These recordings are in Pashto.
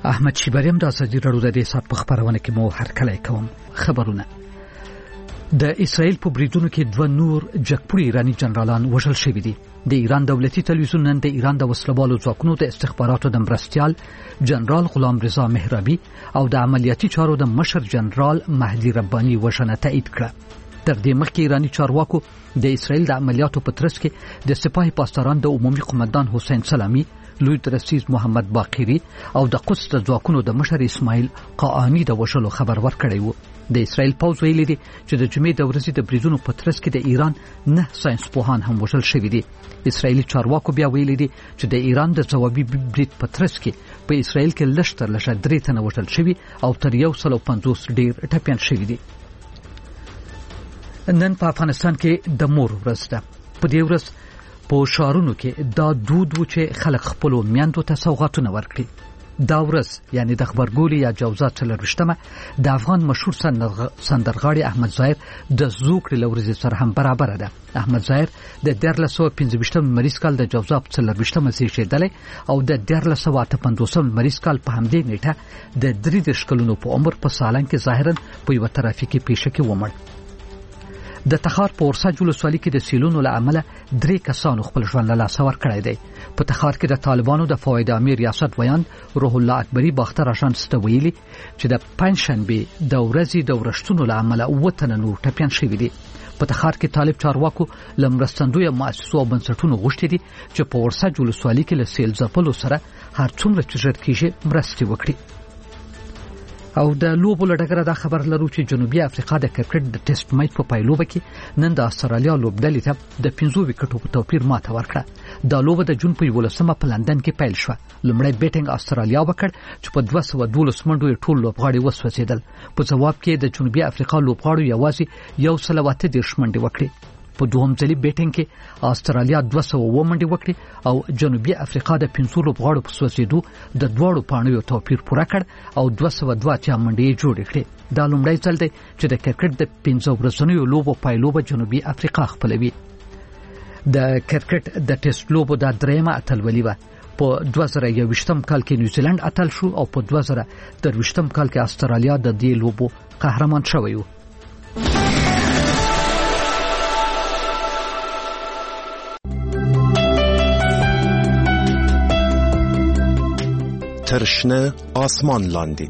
احمد شیبریم د ازادي راډیو د دې سات په خبرونه کې مو هرکلی کوم. خبرونه د اسرائیل په بریدونو کې 2 نور جګپوړي ایرانی جنرالان وژل شوي دي. د ایران دولتي تلویزیون نن د ایران د وسلوالو ځواکونو د استخباراتو د مرستیال جنرال غلام رضا مهرابي او د عملیاتي چارو د مشر جنرال مهدي رباني وژنه تایید کړه. تر دې مخکې ایرانی چارواکو د اسرائیل د عملیاتو په ترڅ کې د سپاه پاسداران د عمومي قومندان حسین سلامی، لوی درسیز محمد باقری او د قدس د ځواکونو د مشر اسماعیل قاانی د وژلو خبر ورکړی و. د اسرائیل پوځ ویلي دی چې د جمعې د ورځې د بریدونو په ترڅ کې د ایران 9 ساينس پوهان هم وژل شوي دي. اسرائیلي چارواکو بیا ویلي دي چې د ایران د ځوابي برید په ترڅ کې په اسرائیل کې لږ تر لږه 3 تنه وژل شوي او تر 150 ډیر ټپيان شوي دي. نن په افغانستان کې د مور ورځ ده. په دې ورځ په شهرونو کې دا دود و چې خلک خپل میندو ته سوغاتونه ورکړي. دا ورځ یعنی د خبرګولي یا جوزات 24مه د افغان مشهور سندرغاړي احمد ظاهر د زوکړې لورځ سره هم برابر ده. احمد ظاهر د 1315 مریض کال د جوزات 24مه زیږیدل او د 1358 مریض کال په همدې نیټه د 33 کلونو په عمر په سالنګ کې ظاهرا په یو ترافیکي پیښه کې ومړ. د تخار په ورساج ولسوالۍ کې د سیلونو له امله 3 کسانو خپل ژوند له لاسه ورکړی دی. په تخار کې د طالبانو د فواید امیر ریاست ویان روح الله اکبری باختر اژانس ته ویلي چې د پنځشنبه د ورځې د ورښتونو له امله 7 تنه نور ټپيان شوي دي. په تخار کې طالب چارواکو لمرستندوی مؤسسو او بنسټونو غوښتي دي چې په ورساج ولسوالۍ کې له سیل ځپلو سره هر څومره چې ژر کېږي مرستې وکړي. او د لوبو لړګره دا خبر لرو چې جنوبي افریقا د کرکټ د ټیسټ میچ په پایلوبه کې نن د استرالیا لوبډلې ته د 15 وکټو په توپیر ماته ورکړه. دا لوبه د جون په 11مه په لندن کې پیل شوه. لومړی بیټینګ استرالیا وکړ چې په 212 منډو ټول لوبغاړي وسوځیدل. په جواب کې د جنوبي افریقا لوبغاړو یوازې 130 منډې وکړې. په دوهم ځلې بیټینګ کې استرالیا 200 منډې وکړې او جنوبي افریقا د 500 لوبغاړو په سوځېدو د دوړو پاڼو توپیر پوره کړ او 202 منډې جوړې کړې. دا لومړی ځل دی چې د کرکټ د 15 ورځنیو لوبو پایلوبه جنوبي افریقا خپلوي. د کرکټ د ټیسټ لوبو د 3مه اتلولي و. په 2021 کال کې نیوزیلند اتل شو او په 2023 کال کې استرالیا د دې لوبو قهرمان شوی و. ترشنه آسمان لاندې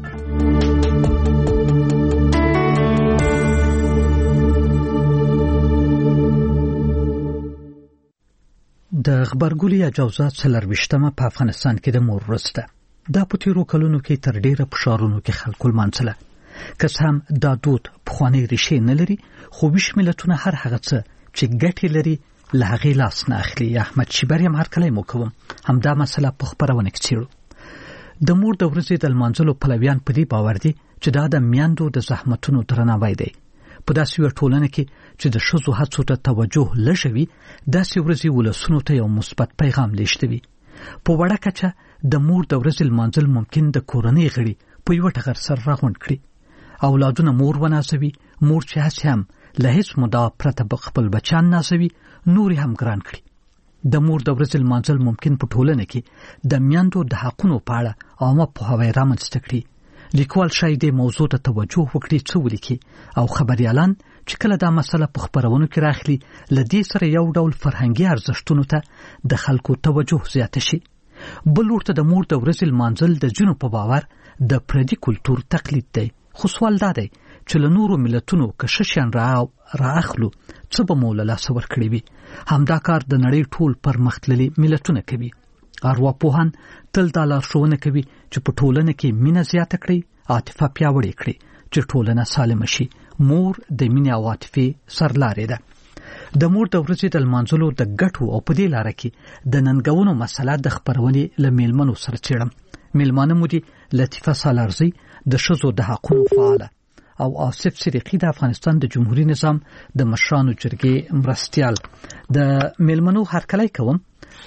د خبرګولي یا جوزات 24مه په افغانستان کې د مور ورځ ده. دا په تیرو کلونو کې تر ډیره په شهرونو کې خلکو لمانځله. که څه هم دا دود پخوانی ریښې نه لري خو ویش ملتونه هر هغه څه چې ګټې لري له هغې لاس نه اخلي. احمد شیبریم هرکلی مو کوم. همدا مسله په خبرونه کې څیړو. د مور د ورځې د لمانځلو پلویان په دې باور دي چې دا د میندو د زحمتونو درناوی دی. په داسې یو ټولنه کې چې د ښځو هڅو ته توجه لږه وي داسې ورځې ولسونو ته یو مثبت پیغام لیږدوي. په وړه کچه د مور د ورځې لمانځل ممکن د کورنۍ غړي په یو ټغر سره راغونډ کړي. اولادونه مور ونازوي. مور چې هسې هم له هیڅ مدعا پرته خپل بچیان نازوي نور هم ګران کړي. د مور د ورځې لمانځل ممکن په ټولنه کې د میندو د حقونو په اړه عامه پوهاوی رامنځته کړي. لیکوال شاید د موضوع ته توجه وکړي څه ولیکي او خبريالان چې کله دا مسله په خبرونو کې راخلي لدې سره یو ډول فرهنګي ارزښتونو ته د خلکو توجه زیات شي. بل ورته د مور د ورځې لمانځل د جنو په باور د پردي کلچر تقلید دی. خو سوال دا دی چې له نورو ملتونو که ششان رااخلو څه به مو له لاسه ورکړي وي. همدا کار د نړۍ ټول پرمختللي ملتونه کوي. ارواپوهان تل دا لارښوونه کوي چې په ټولنه کې مینه زیاته کړئ، عاطفه پیاوړې کړئ چې ټولنه سالمه شي. مور د مینې او عاطفې سرلارې ده. د مور د ورځې د لمانځلو د ګټو او په دې لاره کې د ننګونو مسله د خبرونې له میلمنو سره څېړم. میلمانه مو دي لطیفه سالارزی د ښځو د حقونو فعاله او آصف صدیقی د افغانستان د جمهوریت نظام د مشرانو جرګې مرستیال. د میلمنو هرکلی کوم.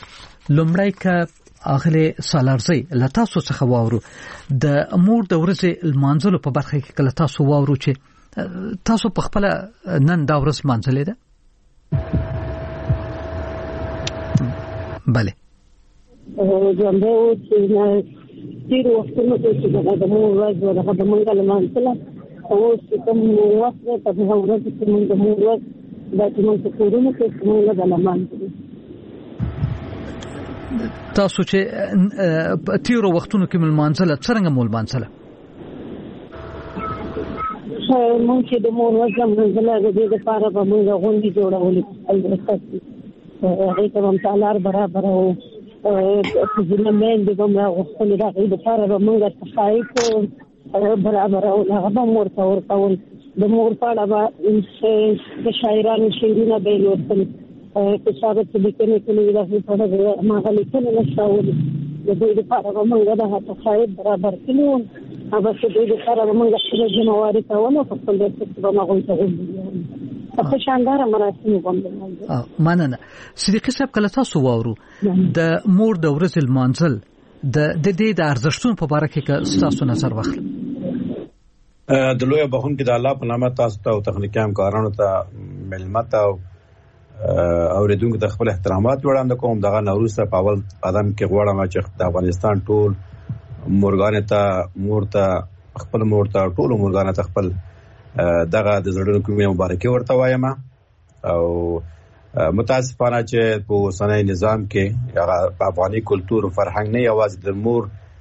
لومړی که اغله سالارزی له تاسو څخه واورو د مور د ورځې لمانځلو په برخه کې کله تاسو واورو چې تاسو په خپل نن دا ورځ لمانځلې ده. بله جنبه تیر وختونو کې چې د مور ورځ او د منګل مانځله او چې کوم وخت ته په ورځ کې موږ د مور ورځ د موږ کورونو کې موږ د لمانځو. تاسو چې تیر وختونو کې مانځله څنګه مول مانځله؟ موږ چې د مور ورځ مانځله د دې لپاره به موږ غونډې جوړولې هغه ته هم تعالی برابر او په ځینمن د کومه غوښتل راغی د لپاره به موږ تخایف برابر او هغه مور ته ورکول د مور په اړه د شاعرانو شعرونه به لوستل کتابه چې لیکنه کوي د په ما غلیکنه نشاول د دې لپاره به موږ د تخایف برابر کړو هغه چې د لپاره به موږ خپل جنواري ته ونه په خپل د څه به ما غوښتل په شاندار مراسم باندې مننه. صدیقي صاحب کله تاسو واورو د مور د ورځې المانځل د دې د ارزښتونو په اړه کې تاسو نظر واخلئ. د لوی بخون کې د الله په نامه تاسو ته او تخنیکی همکارانو ته ملمت او اوریدونکو ته خپل احترامات وړاندې کوم. دغه نوروز ته په اول قدم کې غواړم چې د افغانستان ټول مورګان ته مور ته خپل مور ته ټول مورګان ته خپل دغه د زړونو کومه مبارکي ورته وایم او متاسفانه چې په اوسنۍ نظام کې هغه افغاني کلتور او فرهنګ نه یوازې د مور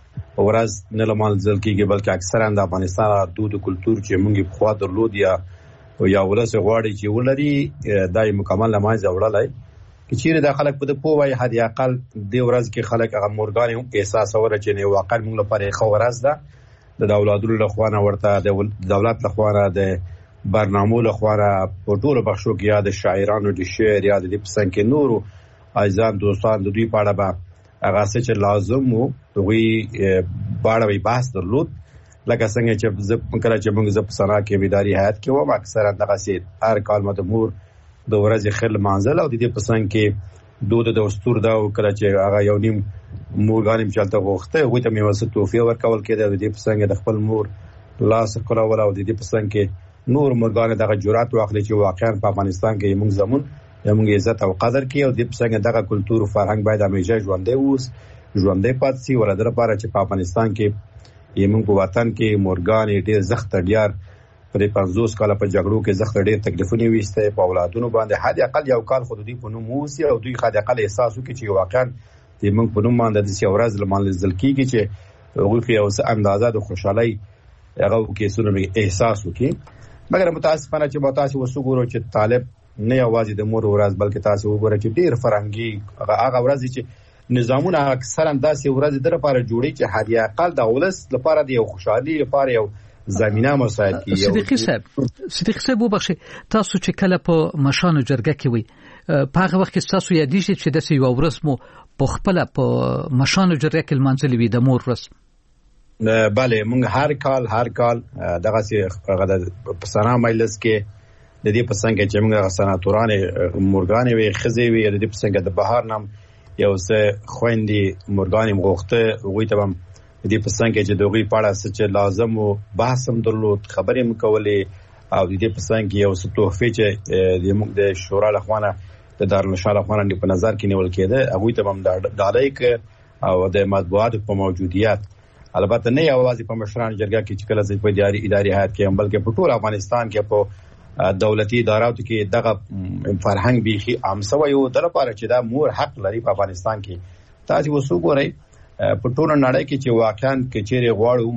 ورځ نه لمانځل کېږي بلکې اکثرا د افغانستان دود او کلتور چې موږ په خوا درلود یا ولس غواړي چې ولري دای مکمل لمانځه وړلای چې چیرې د خلک په د پوهه حد اقل د ورځ کې خلک هغه مورګان هم احساس اوره چې نه واقعا موږ لپاره خو ورځ ده د اولادونو له خوانه ورته د دولت له خوانه د برنامو له خوانه په ټولو بخشو کې یا د شاعرانو د شعر یا د پسند کې نورو عزیزان دوستان د دوی په اړه به هغه څه چې لازم وو دوی باندې بحث درلود لکه څنګه چې کله چې موږ په سنا کې اداري هیئت کې وو اکثرا دغه سي هر کال مده مور د ورځې خل منځل او د دې پسند کې دود د دستور دا کله چې هغه یو نیم مورګانیم چلته غوښته وي ته مې وسه توفیه ورکول کېده د دې پسند د خپل مور لاس کول او د دې پسند کې نور مورګان دغه جرأت واخلي چې واقعا په افغانستان کې موږ زمون موږ عزت او قدر کې او د پسند دغه کلتور او فرهنګ باید همیشه ژوندۍ ووس ژوندۍ پاتې شي ولادر لپاره چې په افغانستان کې موږ په وطن کې مورګان ډېر زخت ډیار پر 50 کال په جګړو کې زخت ډېر تکلیفونه ویسته په اولادونو باندې حد اقل یو کال خودي په نوم ووسی او دوی حد اقل احساس وکړي چې واقعا د موږ په نوم باندې د سیورز لمانځل کیږي چې هغه کې اوس اندازه د خوشحالي هغه کې سونه احساس وکړي. مګر متاسفانه چې تاسو وسوګورو چې طالب نه یوازې د مور ورځ بلکې تاسو وګورئ چې ډیر فرهنګي هغه ورځ چې نظامونه اکثرا داسې ورځ در لپاره جوړي چې هدي اقل د ولس لپاره د یو خوشحالي لپاره یو زمينه مساعد کی. صدیقي صاحب وبخښئ تاسو چې کله په مشانو جرګه کې وي په هغه وخت کې تاسو یادېږي چې د یو ورځ مو په خپل په مشانو جرګه کې لمانځلې وي د مور ورځ؟ بله موږ هر کال دغه سي په سنا مجلس کې د دې پسند کې چې موږ سناتوران مورګان وي خزي وي د دې پسند د بهار نام یو څه خويندې مورګان مغوخته وي ته د دې پسند کې چې دوی پاړه چې لازم او بحثم درلود خبرې مکولې او د دې پسند کې یو څه توفیق چې د شورا لخوانه د دارالنشا لخوانه په نظر کې نیول کېده هغه ته هم دالای او د مطبوعات په موجودیت البته نه یوازې په مشران جرګه کې چې کله په اداري هیئت کې بلکې په ټول افغانستان کې په دولتي اداراتو کې دغه فرهنګ بيخي عام شوی او د لپاره چې دا مور حق لري په افغانستان کې. تاسو وسوګورئ په ټول نړۍ کې چې واقعا کچېره غواړو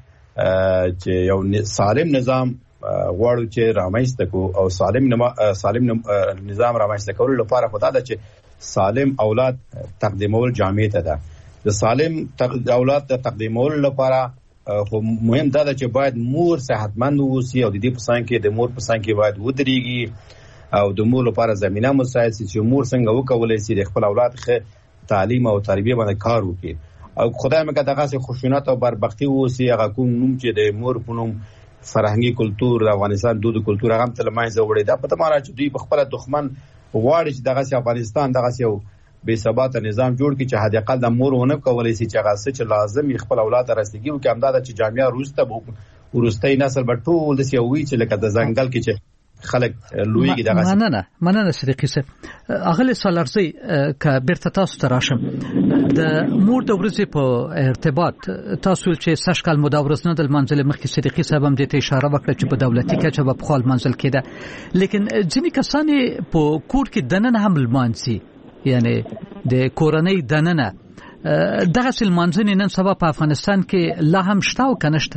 مونږ چې یو سالم نظام غواړو چې رامنځته کو او سالم نظام رامنځته کول لپاره خدای دا چې سالم اولاد تقدیمول جامع ته ده. د سالم اولاد تقدیمول لپاره خو مهم دا چې باید مور صحتمند ووسی او د دې پسند کې د مور پسند کې باید ودرېږي او د مور لپاره زمينه مساعد شي چې مور څنګه وکولای شي د خپل اولاد ښه تعلیم او تربیه باندې کار وکړي او خدای مکه دغه څه خوشونات او بربختی ووسی هغه کوم نوم چې د مور په نوم فرهنګي کلتور د افغانستان دود کلتور هغه تل مایزه وړي دا په تماره چې دوی په خپل دښمن غواړي چې دغه افغانستان دغه یو بے ثبات نظام جوړ کی چې حد اقل د مور ونه کولای شي چې هغه څه چې لازم خپل اولاد رسیدګي او کې امداد چې جامعه روسته ورستۍ نسل به ټول د سی وی چې لکه د ځنګل کې چې خلک لویږي دغه مننه صدیقي صاحب. اغلی سالارزی ک بیرته تاسو ته راشم د مور د ورځې په ارتباط تاسو چې سشکل مداورز نه د منځل مخکې صدیقي صاحب هم د ته اشاره وکړه چې په دولتي کچه په خپل منځل کېده، لیکن ځینې کسان په کور کې دننه هم لمانځي، یعنی د کورنۍ دننه دغه سلمانځنې نن سبا په افغانستان کې لا هم شته او کنهشته.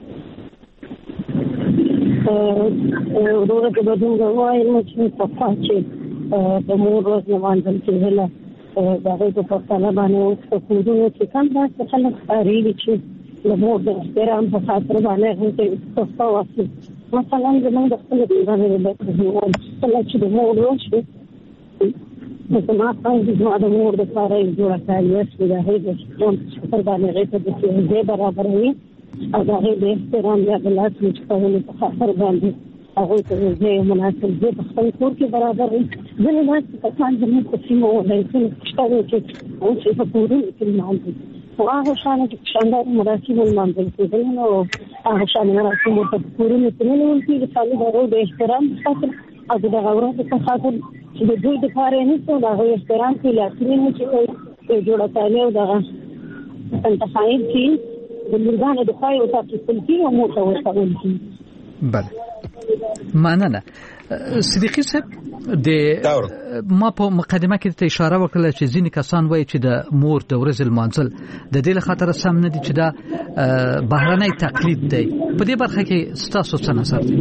ورته د بدون غواړم چې په پاتې د مور ورځ لمانځل کېږي. دا په پښتانه باندې اوس په کورونو کې کم داسې خلک ښکارېږي چې د مور د احترام په خاطر باندې هغوی ته تحفه واخلي. مثلا زموږ د خپلې ټولنې کله چې د مور ورځ شي زما خویندې زما د مور دپاره یې جوړه کړې وه، د هغې د شکر باندې هغې ته د ځای برابروي او د هغې د احترام یا د لاس مچ کولو په خاطر باندې هغوی ته د ځای مناسب ځای په خپل کور کې برابروي. ځینې داسې کسان زموږ په سیمه ولایتونو کې شته دی چې اوس یې په کورونو کې لمانځي، خو هغه شانې چې په شاندارو مراسمو لمانځل کېدل نو هغه شانې مراسم ورته په کورونو کې نه نیول کېږي، خالي د هغوی د احترام په خاطر او د دغه ورځې په خاطر چې د دوی دپاره یې نیسو د هغوی احترام کوي، لاسونه مچې کوي، جوړه کالي او دغه انتخاب کوي، د لورګانو د خوا یې ورته اخیستل کېږي او مور ته ورکول کېږي. بله مننه صدیقي صاحب. ما په مقدمه کې ته اشاره وکړه چې ځینې کسان وایي چې د مور د ورځې لمانځل د دې لخاطر سم نه دي چې دا بهرنی تقلید دی. په دې برخه کې ستاسو څه نظر دی؟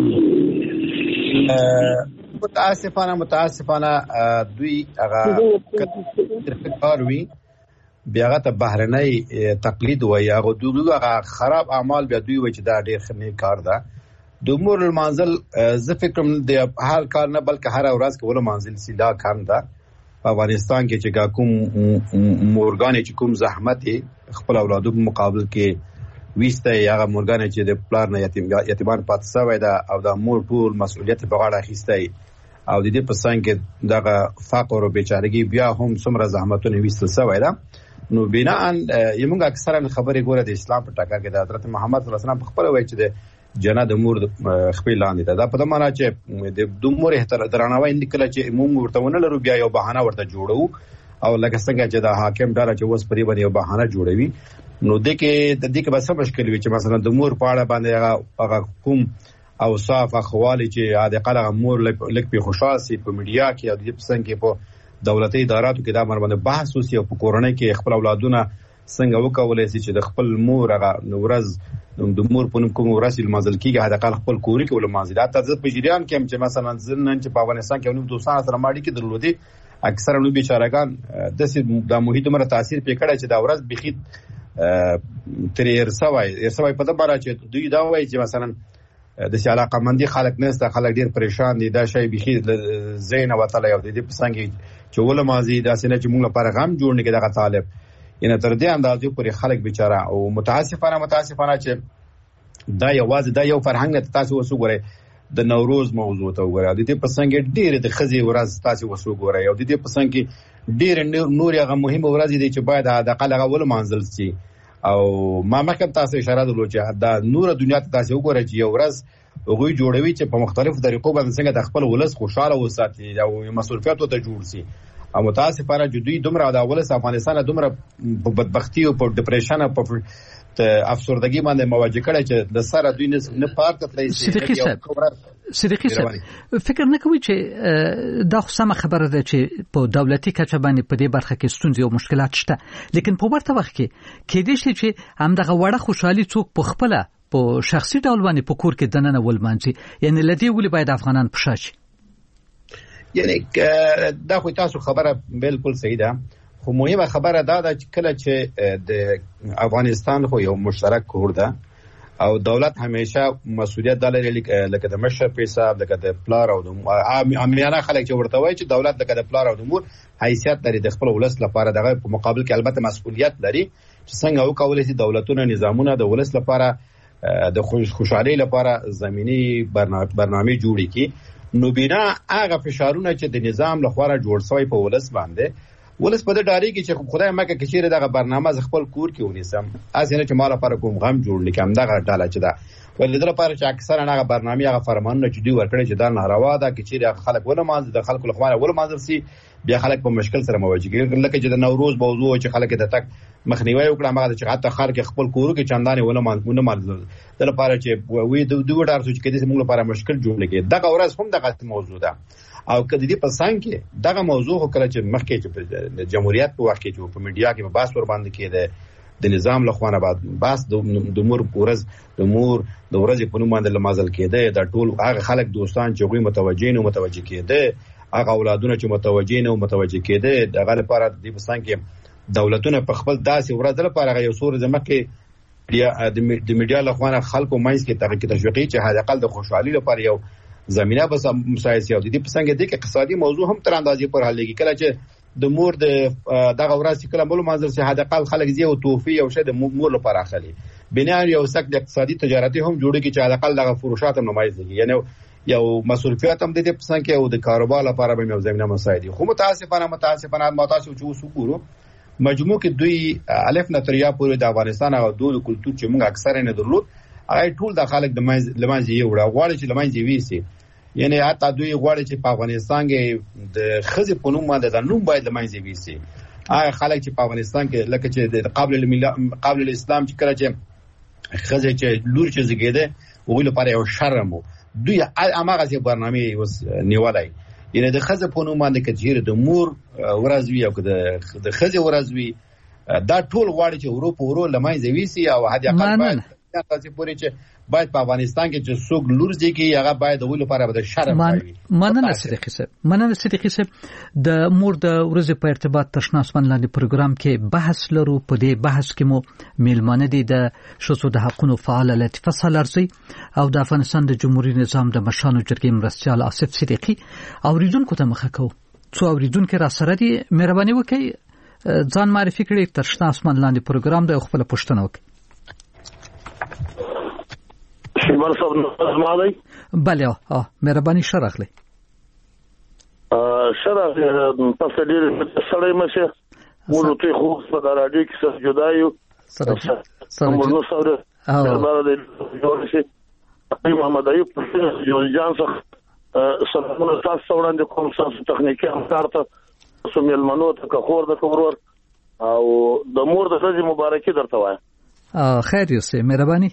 متاسفانه دوی هغه کار وی بیا هغه ته بهرنی تقلید وایي، هغه دوی هغه خراب اعمال بیا دوی وایي چې دا ډېر ښه کار ده. د مور لمانځل زه فکر کوم د هر کار نه بلکې هر ورځ کې ولمانځل سي دا کم ده. په افغانستان کې چې کوم مورګانې چې کوم زحمت خپل اولادو په مقابل کې ویسته هغه مورګانې چې د پلار نه یتیمان پاتې شوی ده او د مور ټول مسؤلیت په غاړه اخیستی او د دې په څنګ کې دغه فقر او بیچارګي بیا هم څومره زحمتونه ویستل شوی ده. نو بناء یمونږ اکثرا خبرې ګوره د اسلام په ټاکر کې د حضرت محمد صلی الله علیه وسلم په خبره وایي چې د جنت د مور خپل لاندې ده. دا په دې معنی چې د مور احترام درناوی نکله چې موږ ورته ونه لرو بیا یو بهانه ورته جوړو او لکه څنګه چې د حاکم ډاله چې وس پرې باندې یو بهانه جوړوي. نو د دې کې بس مشکل وي چې مثلا د مور په اړه باندې هغه کوم او صاف اخوالي چې عادقه مور لک په خوشاله سي په میډیا کې او د څنګه په دولتي اداراتو کې دا باندې بحث وسی او په کورنۍ کې خپل اولادونه څنګه وکولای شي چې د خپل مور هغه ورځ د مور په نوم کوم ورځ لمانځل کیږي عادقه خپل کوري کې ولمانځي. دا تاسو په جریان کې چې مثلا ځنن چې په افغانستان کې نو دوستان سره ماړي کې درلودي اکثره نو بیچارهګان د محیط مر تاثیر پې کړی چې دا ورځ بخید تر ارسوي په دې باره چې دوی دا وایي چې مثلا د سي علاقه مندي خلک نهسته، خلک ډیر پریشان دي، دا شی بخید زین وتل یو د دې پسنګ چې ولمازي دا سینه چې موږ لپاره غم جوړ نه کې دغه طالب ان تر دې اندازې پورې خلک بیچاره او متاسفانه چې دا یو فرهنګ نه تاسو وسوګورئ د نوروز موضوع ته وګورئ د دې پسنګ ډیر د خزي ورځ تاسو وسوګورئ او د دې پسنګ ډیر نور هغه مهمه ورځ دي چې باید د قلغه ول منزل سي او ما مخکې تاسو اشاره درلود چې دا نور دنیا ته تاسو وګورئ چې یو ورځ هغه جوړوي چې په مختلفو طریقو باندې څنګه د خپل ولس خوشاله وساتي او مسؤلیت ته جوړ سي. او متاسفانه جدي دومره د ولس افغانستان دومره په بدبختی او په ډیپریشن او په افسردګي باندې مواجه کړي چې د سره دوی نه پارت تللی سي. صدیقي صاحب فکر نه کوي چې دا سمه خبره ده چې په دولتي کچه باندې په دې برخه کې ستونزې او مشکلات شته، لیکن په ورته وخت کې کېدې شي چې همدغه وړه خوشحالي څوک په خپل په شخصي ډول باندې په کور کې دننه ولمانځي، یعنی لدی ولې باید افغانان پښاچي. یعنی دا خو تاسو خبره بالکل صحیح ده، خو مهمه خبره دا ده چې کله چې د افغانستان خو یو مشترک کور ده او دولت همیشه مسؤلیت لري لکه د مشر په حساب لکه د پلار او د عامیانه خلک چې ورته وایي چې دولت لکه د پلار او د مور حیثیت لري د خپل ولس لپاره دغه په مقابل کې البته مسؤلیت لري چې څنګه وکولای شي دولتونه نظامونه د ولس لپاره د خوشحالي لپاره زمینی برنامه جوړي کی. نو بنا هغه فشارونه چې د نظام لخوا جوړ شوی په ولس باندې ولس په دې ډاری کې چې خدای مکه کې چیرې دغه برنامه ز خپل کور کې ونیسم اسنه چې مال لپاره کوم غم جوړ نکم دغه ډاله چې دا ولې لپاره چې اکثر هغه برنامه هغه فرمانونه چې دی ورکړي چې دا ناروا ده چې چیرې خلک ونه مانځي د خلکو لخوا ونه مانځي سي بیا خلک په مشکل سره مواجه کیږي لکه چې د نوروز موضوع چې خلک د تک مخنیوي وکړه هغه چې حتی خلک خپل کورو کې چندانې ونه مانځي د لپاره چې وې دوه ډار سوچ کې د موږ لپاره مشکل جوړ لګي دغه ورځ هم دغه موضوع ده او کله دې په څنګه کې دغه موضوع کله چې مخکې چې د جمهوریت په وخت کې چې په میډیا کې په باس ور باندې کېده د نظام لخوانه بعد باس د مور د ورځې په نوم باندې لمازل کېده د ټول هغه خلک دوستان چې غوي متوجه کېده هغه اولادونه چې متوجه کېده دغه لپاره د پسان کې دولتونه په خپل داسې ورځ لپاره یو سور زمکه د میډیا لخوانه خلکو مینس کې تشویقي چې حد اقل د خوشحالي لپاره یو زمينه بس مسایسي او د دې پسنګ دي کې اقتصادي موضوع هم تر اندازې پر حل لګي کله چې د مور د دغه ورځ کله بل منظر سي حد اقل خلک زی او توفي او شه د مور لپاره اخلي بنیان یو سک د اقتصادي تجارتي هم جوړي کې چې حد اقل دغه فروشات هم نمایز دي یعنی یو مصرفيات هم د دې پسنګ کې او د کاروبار لپاره به یو زمينه مساعدي خو متاسفانه متاسف چې وسوکورو مجموع کې دوی الف نتریا پورې د افغانستان او دوه کلتور چې موږ اکثر نه درلود اي ټول د خلک د لمانځي یو غواړي چې لمانځي ویسي یعنی حتی دوی غواړي چې په افغانستان کې د خزي په نوم باندې د نوم باید لمانځي ویسي اي خلک چې په افغانستان کې لکه چې د قبل الاسلام چې کله چې خزي چې لور چې زګیده وګړي لپاره یو شرم وو دوی هغه چې برنامه وس نیولای یعنی د خزه په نوم باندې کچیر د مور ورځوي او د خزه ورځوي دا ټول غواړي چې اورو لمایځي ویسي او هدي اقل باید تاسو پوری چې باید په افغانستان کې چې څوک لورځي کې هغه باید د ولو لپاره د شرم کوي مننه صدیقي صاحب د مور د ورځې په ارتباط تشناسمن لاندې پروګرام کې بحث لرو په دې بحث کې مو میلمانه دي د شوسو د حقونو فعال لطیفه سالارزي او د افغانستان د جمهوریت نظام د مشانو جرګې مرستيال آصف صدیقي اوریدونکو ته مخه کو څو اوریدونکو را سره دي مهرباني وکړئ ځان معرفي کړئ تشناسمن لاندې پروګرام د خپل پښتنه وکړئ شمال صاحب نظمالي بله مهرباني شرخلي شرخ تاسو ډیر سړی مشه ولته خو په راډیو کې څه جدایو سره نو سره دربار د جوړ شي محمد ایوب جان څخه سلامونه تاسو وړاندې کوم څه تخنیکی همکار ته سمېل منو ته خور د کورور او د مور د ورځې مبارکي درته وایم خیر یوسه مهرباني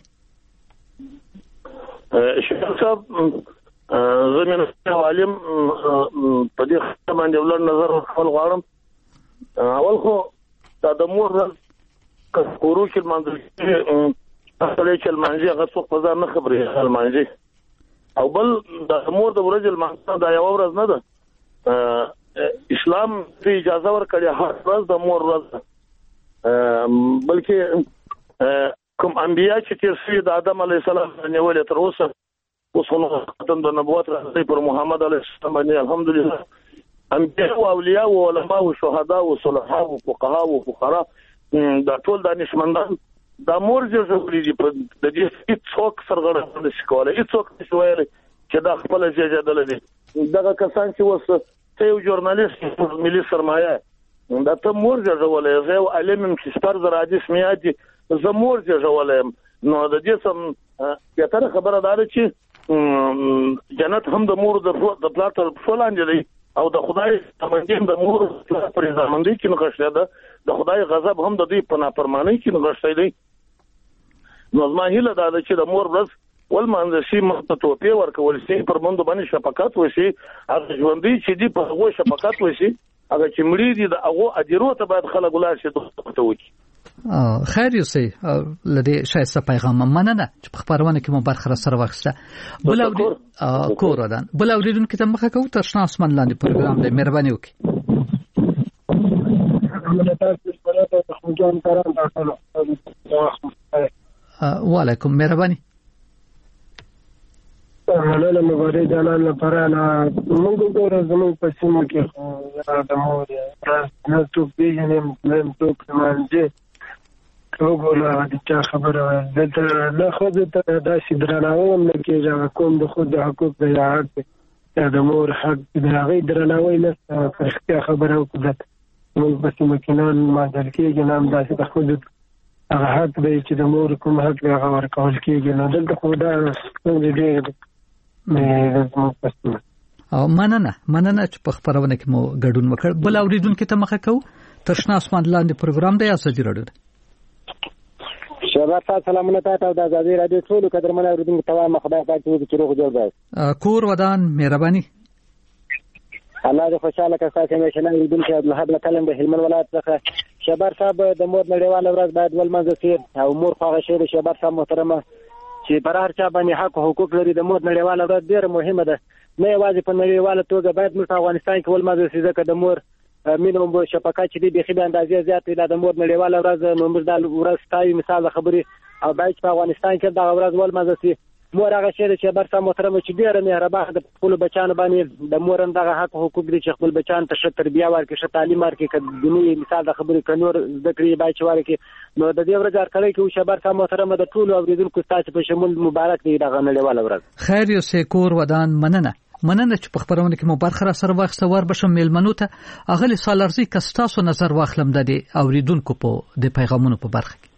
شیخ صاحب زمين عالم په دې خبره باندې ولر نظر ورکول غواړم اول خو د مور کورو کې منځل اصلي چې المانجي هغه څو په ځان نه خبرې المانجي او بل د مور د ورځې المانجي دا یو ورځ نه ده اسلام په اجازه ورکړي هر ورځ د مور ورځ بلکې کوم انبیاء چې تیر شوي د آدم علیه السلام نیولې تر اوسه اوس نو ختم د نبوت راځي پر محمد علیه السلام باندې الحمدلله انبیاء او اولیاء او علما او شهدا او صلحاء او فقها او فقراء دا ټول دانشمندان د مور جوړې دي په د دې څوک سرغړونه نشي کولای هیڅوک نشي ویلي چې دا خپل ځای دي دغه کسان چې وس ته یو ژورنالیست ملي سرمایه دا ته مور جوړولې زه او علم چې سپر زراجس میادي زمور جوړولم نو د دې سم یتر خبره دار چې جنت هم د مور د پلاتر فلان دی او د خدای تمنګم د مور پر ځمندې کې نغښته ده د خدای غضب هم د دې په نافرمانی کې نغښته دی نو ما هیله ده چې د مور ورځ ولمانځ شي مخته په ورکول شي پر مند باندې شفقت وشي هغه ژوندۍ چې دی په هغه شفقت وشي هغه چې مړي دي د هغه اجرو ته باید خلک ولر شي ته وکی خیر یوسي لدی شایسته پیغام مننه چې په خبرونه کې مو برخه سره واخسته بل کوردان بل اوریدونکو ته مخه کو تشناس من لاندې پروګرام دی مهرباني وکړئ وعلیکم مهرباني مننه مبارک جانان لپاره موږ ګورو زموږ په سیمه کې خو د مور نه څوک پیژنم نه څوک مانځي وګوره د چا خبره ده نه خو ته داسې درناوی هم نه کېږي کوم د خود د حقوق د رعایت د مور حق د هغې درناوی نشته په رښتیا خبره وکړه موږ په سیمه کې نه مانځل کېږي، نه همداسې د ښځو هغه حق دی چې د مور کوم حق دی هغه ورکول کېږي. نو دلته خو دا ستونزې ډېرې دي زموږ په سیمه. او مننه چې په خپرونه کې مو ګډون وکړ. بل اوریدونکو ته مخه کو تر شنه اسمان لاندې پروګرام دی ازادي راډیو. شباب تاسو سلامونه تاسو د ازادي راډیو ټول قدرمن اوریدونکو ته وایم خدای پاک دې چې روغ جوړ وي. کور ودان مهرباني الله دې خوشاله کړي. تاسو همیشه نه اوریدونکو عبدالحق کلم د هلمند ولایت څخه. شباب صاحب د مور نړیواله ورځ باید ولمانځل شي او مور خو هغه شی د شباب صاحب محترمه چې پر هر چا باندې حق او حقوق لري. د مور نړیواله ورځ ډیره مهمه ده، نه یوازې په نړیواله توګه باید موږ افغانستان کې ولمانځل شي ځکه د مور مینه او شفقت چې دی بخي به اندازې زیات دی. د مور نړیواله ورځ نو موږ د ورځ ستایو مثال خبري او باید په افغانستان کې دا ورځ ولمانځل شي. مور هغه شی چې برسه محترم چې ډیره مهربانه د خپل بچانو باندې د مور دغه حق او حقوق دي چې خپل بچان ته ښه تربیه ورکړي، ښه تعلیم ورکړي، کدنی مثال د خبرې کنور د کړی باید چې ورکړي. نو د دې ورځ هرکله کې چې برسه محترم د ټول اوریدونکو تاسو په شمول مبارک دی دغه نړیواله ورځ. خیر یو سکور ودان مننه چې په خبرونه کې مو برخه را سره واخسته ور بشم میلمنو ته اغلی سالارزي کستاسو نظر واخلم د دې اوریدونکو په د پیغامونو په برخه کې.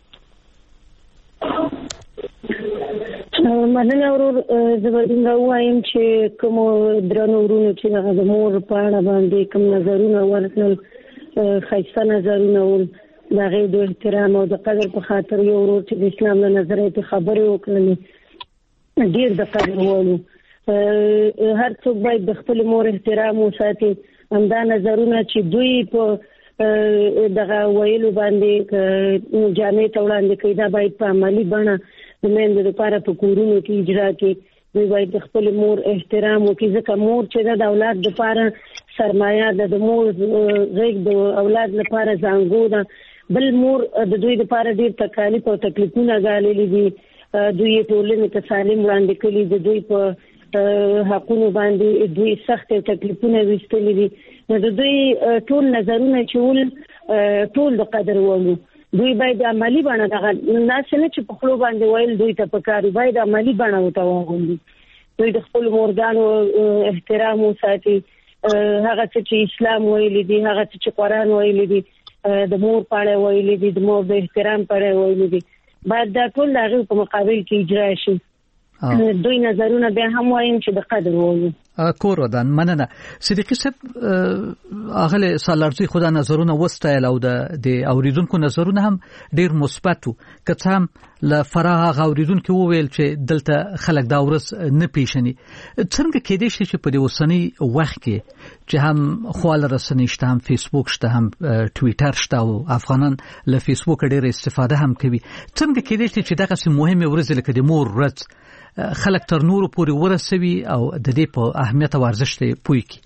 مننه ورور زبردین وایم چې کوم درنو ورونو چې د مور په اړه باندې کوم نظرونه ورکړل خاصه نظرونه ول د غي د احترام او د قدر په خاطر یو ورور چې د اسلام له نظریه ته خبرې وکړلې ډیر د قدر وولو. هر څوک باید د خپل مور احترام وساتي. همدا نظرونه چې دوی په دغه ویلو باندې جامع ته وړاندې کوي دا باید په عملی بڼه د میندو لپاره په کورونو کې اجرا کړي. دوی باید د خپل مور احترام وکړي ځکه مور چې د اولاد لپاره سرمایه ده، د مور غږ د اولاد لپاره زنګو ده. بل مور د دوی لپاره ډیر تکالیف او تکلیفونه غالي دي. دوی ټولنې ته سالم وړاندې کړي، د دوی په حقونو باندې دوی سخت تکلیفونه وستلي دي. نو د دوی ټول نظرونه چې ول ټول د قدر وولو. دوی باید عملی بڼه دغه ناس نه چې په خلو باندې ویل دوی ته پکاري، باید عملی بڼه وته وغوندي. دوی د خپل مورګانو احترام وساتي. هغه چې اسلام ویلي دي، هغه چې قرآن ویلي دي، د مور په اړه ویلي دي، د مور د احترام په اړه ویلي دي، باید دا ټول هغه په مقابل کې اجرا شي. دوی نظرونه به هم وایم چې د قدر وایي. کور ودان مننه. صدیقی صاحب اغله سالارزي خدا نظرونه وستایل او د اوریدونکو نظرونه هم ډیر مثبت وو. که څه هم ل فراغ اوریدونکو وویل چې دلته خلک دا ورس نه پیژني. څنګه کېدې شي چې په دې وسنی وخت کې چې هم خواله رسنۍ شته، هم فیسبوک شته، هم ټوئیټر شته او افغانان له فیسبوک ډیر استفاده هم کوي، څنګه کېدې شي چې دغه مهمه ورځ لکه د مور ورځ خلک تر نورو پورې ورسوي او د دې په اهمیت او ارزښت پوي کی؟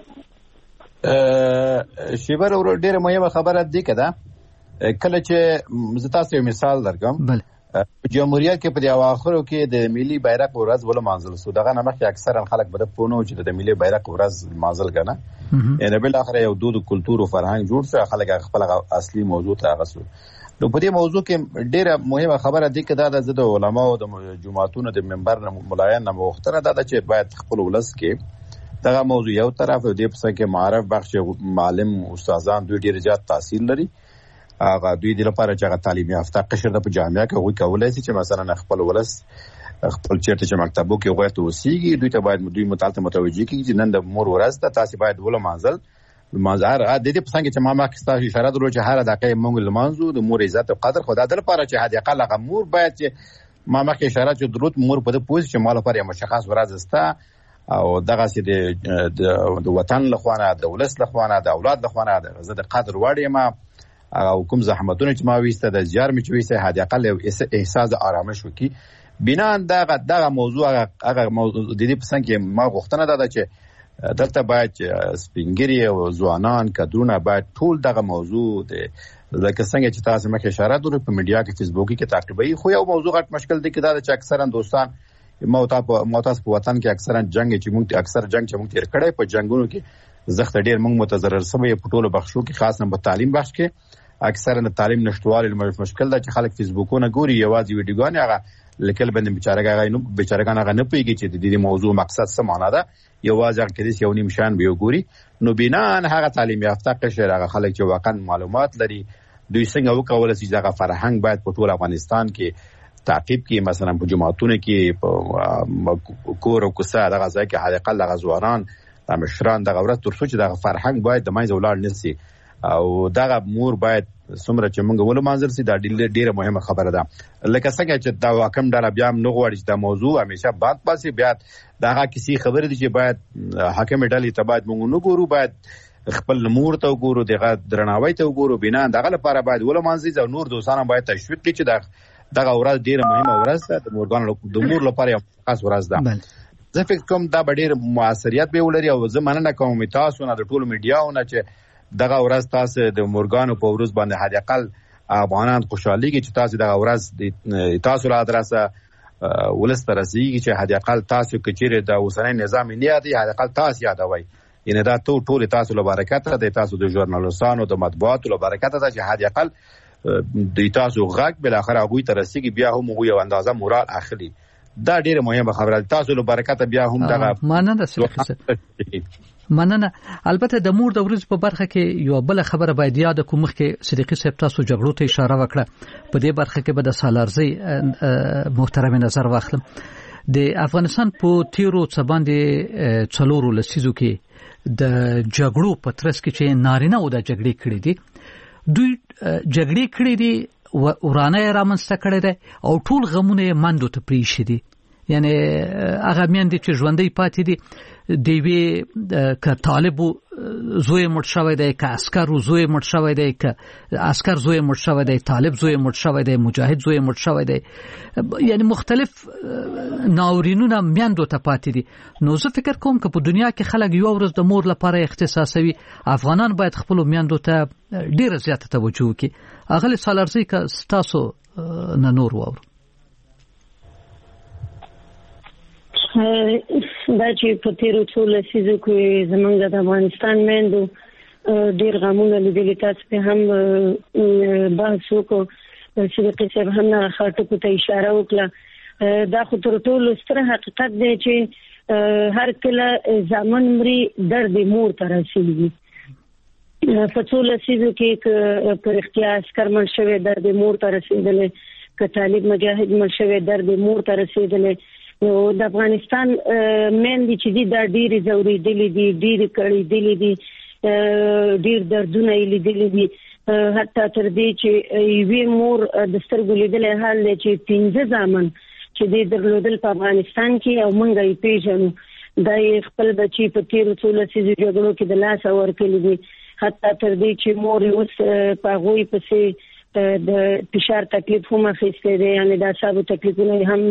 شیبر ور ډیره مهمه خبره دی کده کله چې زتاسو یو مثال درکم. بله جمهوریت کې په اواخرو کې د ملي بیرغ ورځ ول مانځل سو. دغه نمخ اکثرا خلک بده پونو چې د ملي بیرغ ورځ مانځل کنه ان بل اخر یو دود کلچر او فرهنګ جوړ څه خلک خپل اصلي موضوع ته غسو. نو په دې موضوع کې ډیره مهمه خبره دی کده د زده علماء او د جماعتونو د منبر ملایان نه مختره ده چې باید خپل ولس کې دغه موضوع یو طرف دی په څنګه معرف بخش معلم استادان دوی ډیر زیات تاثیر لري. هغه دوی د لپاره چې تعلیم یافته قشر د جامعه کې وي کولای شي چې مثلا خپل ولس خپل چیرته چې مکتبو کې غوښته وسیږي دوی ته باید دوی متعلق متوجي کیږي چې نن د مور ورځ ده تاسو باید ول مانځل مازار د دې په څنګه چې ما ستاسو اشاره درو چې هر دقیقه موږ لمانځو د مور عزت او قدر خدا د لپاره چې هدي اقل مور باید چې ما مخکې اشاره چې درود مور په دې پوز چې مال لپاره مشخص ورځ استا او دغه سي د وطن لخوانه د ولس لخوانه د اولاد لخوانه د عزت قدر وړي ما او کوم زحمتونه چې ما وسته د زیار می چې وسته هدي اقل احساس د آرامش وکي بنا دغه موضوع هغه موضوع د دې په څنګه ما غوښتنه ده چې دلته باید سپینګری او ځوانان کډرونه باید ټول دغه موضوع د لکه څنګه چې تاسو مخه اشاره درو په میډیا کې فیسبوک کې تعقیبي خو یو موضوع غټ مشکل دی کې دا چې اکثرا دوستان موتاس په وطن کې اکثرا جنگ چې موږ اکثر جنگ چې موږ تیر کړی په جنگونو کې زخت ډیر موږ متضرر سوي په ټولو بخشو کې خاص نه په تعلیم بخش کې اکثرا د تعلیم نشټوالي مشکل دا چې خلک فیسبوکونه ګوري یوازې ویډیوګانې هغه لیکل باندې بیچارهګان هغه نه پیږي چې د دې موضوع مقصد څه معنا ده یوازې هغه کې یو نیم شان به وګوري نو بنا هغه تعلیم یافته قشر هغه خلک چې واقعا معلومات لري دوی څنګه وکول چې دغه فرهنګ باید په ټول افغانستان کې تعقیب کې مثلا په جماعتونو کې کور او کوڅه دغه ځای کې حداقل دغه ځوانان مشران دغه ورځ تر څو چې دغه فرهنګ باید د منځ ولاړ نشي او دغه مور باید څومره چې موږ ولې منځر سي دا ډیره مهمه خبره ده لکه څنګه چې دا واکم ډله بیا نه غواړي چې دا موضوع همیشه باد پاسي بیا دغه کسی خبره دي چې باید حاکم ډلې ته باید موږ نه ګورو باید خپل مور ته وګورو دغه درناوی ته وګورو بنا دغه لپاره باید ولې منځي او نور دوستانه باید تشویق کړي چې دغه ورځ ډیره مهمه ورځ ده د مور لپاره خاص ورځ ده زه فکر کوم دا ډیر موثریت به ولري او زه مننه کوم تاسو نه د ټولو میډیاونه چې دغه ورځ تاسو د مورګانو په ورځ باندې حداقل افغانان خوشاليږي چې تاسو دغه ورځ تاسو له ادرسه ولست رسیږي چې حداقل تاسو کچېره د اوسنۍ نظام نه دی حداقل تاسو یادوي ینه دا ټول تاسو له برکت ده تاسو د ژورنالستانو د مطبوعاتو له برکت ده چې حداقل د تاسو غږ بل اخر هغه ته رسیږي بیا هم یو اندازه مورال اخلي دا ډیره مهمه خبره تاسو له برکت بیا هم دغه مننه البته د مور د ورځ په برخه کې یو بل خبره باید یاد کوم کې صدیقي صاحب تاسو جګړو ته اشاره وکړه په دې برخه کې به د سالارزي محترم نظر واخلم د افغانستان په تیرو څباندې څلورو لسیزو کې د جګړو په ترڅ کې چې نارینه او د جګړې کړې دي دوی جګړې کړې دي ورانه رامنځته کړې ده او ټول غمونه مندو ته پریښې دي یعنی هغه میندې چې ژوندۍ پاتې دي دیوی که طالب زوی مړ شوی دی که عسکر زوی مړ شوی دی که عسکر زوی مړ شوی دی طالب زوی مړ شوی دی مجاهد زوی مړ شوی دی یعنی مختلف ناورینونه میندو ته پاتې دي نو زه فکر کوم که په دنیا کې خلک یو ورځ د مور لپاره اختصاصوي افغانان باید خپل میندو ته ډیره زیاته توجه وکړي اغلی سالارزي که تاسو نه نور وور دا چې په تیرو څو لسیزو کې زمونږ د افغانستان میندو ډیر غمونه لیدلي تاسو په هم بحث وکړو چې صاحب هم خاطر ته اشاره وکړه دا خو تر ټولو ستر حقیقت دی چې هر کله ځامن مري درد مور ته رسیږي په څو لسیزو کې پر اختیار عسکر مړ شوی درد مور ته رسیدلی که طالب مجاهد مړ شوی درد مور ته رسیدلی نو د افغانستان مېندې چې دي دا ډېرې ځورېدلې دي ډېرې کړېدلې دي ډېر دردونه یې لیدلي دي حتی تر دې چې یوې مور د سترګو لیدلی حال دی چې 15 زامن چې دې درلودل په افغانستان کې او موږ یې پېژنو دا یې خپل بچي په تیرو څو لسیزو جګړو کې د لاسه ورکړي دي حتی تر دې چې مور یې اوس په هغوی پسې د فشار تکلیف هم اخیستی دی یعنې د اعصابو تکلیفونه هم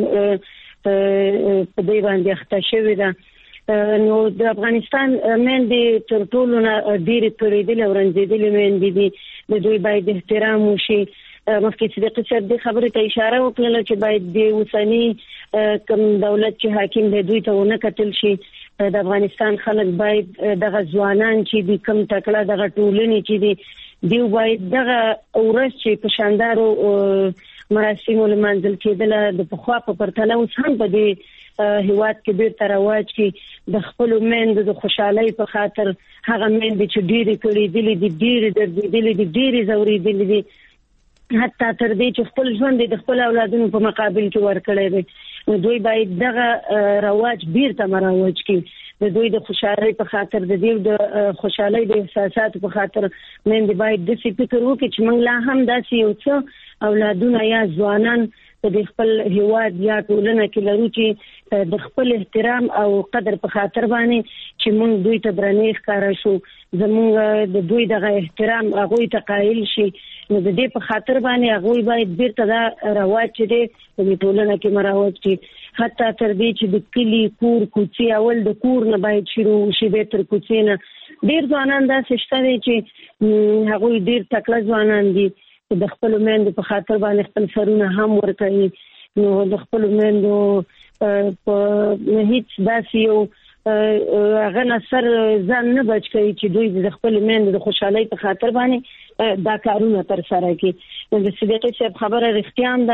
په دې باندې اخته شوې ده نو د افغانستان میندې تر ټولو نه ډېرې کړېدلې او رنځېدلې میندې دي د دوی باید احترام وشي مخکې صدیقي صاحب دې خبرې ته اشاره وکړله چې باید د اوسني کوم دولت چې حاکم دی دوی ته ونه کتل شي د افغانستان خلک باید دغه ځوانان چې دي کم تکړه دغه ټولنې چې دي دیو باید دغه ورځ چې په شاندارو مراسمو لمانځل کېدله د پخوا په پرتله اوس هم په دې هیواد کې بیرته رواج کې د خپلو میندو د خوشحالۍ په خاطر هغه میندې چې ډېرې کړېدلې دي ډېرې دردېدلې دي ډېرې ځورېدلې دي حتی تر دې چې خپل ژوند د خپل اولادونو په مقابل کې ورکړی دی نو دوی باید دغه رواج بیرته مروج کړي د دوی د خوشحالۍ په خاطر د دې د خوشحالۍ د احساساتو په خاطر میندې باید داسې فکر وکړي چې موږ لا هم داسې یو څه اولادونه یا ځوانان د خپل هیواد یا ټولنه کې لرو چې د خپل احترام او قدر په خاطر باندې چې موږ دوی ته درنې ښکاره شو زموږ د دوی دغه احترام هغوی ته قایل شي نو د دې په خاطر باندې هغوی باید بیرته دا رواج چې دی په ټولنه کې مراوج کړي حتی تر دې چې د کلي کور کوڅې اول د کور نه باید شروع شي به تر کوڅې نه ډېر ځوانان داسې شته دی چې هغوی ډېر تکړه ځوانان دي د خپل میندو په خاطر باندې خپل سرونه هم ورکوي نو د خپل میندو په هیڅ داسې یو هغه نصر ځان نه بچ کوي چې دوی د خپل میندو د خوشحالۍ په خاطر باندې دا کارونه تر سره کوي د صدیقي صاحب خبره رښتیا هم ده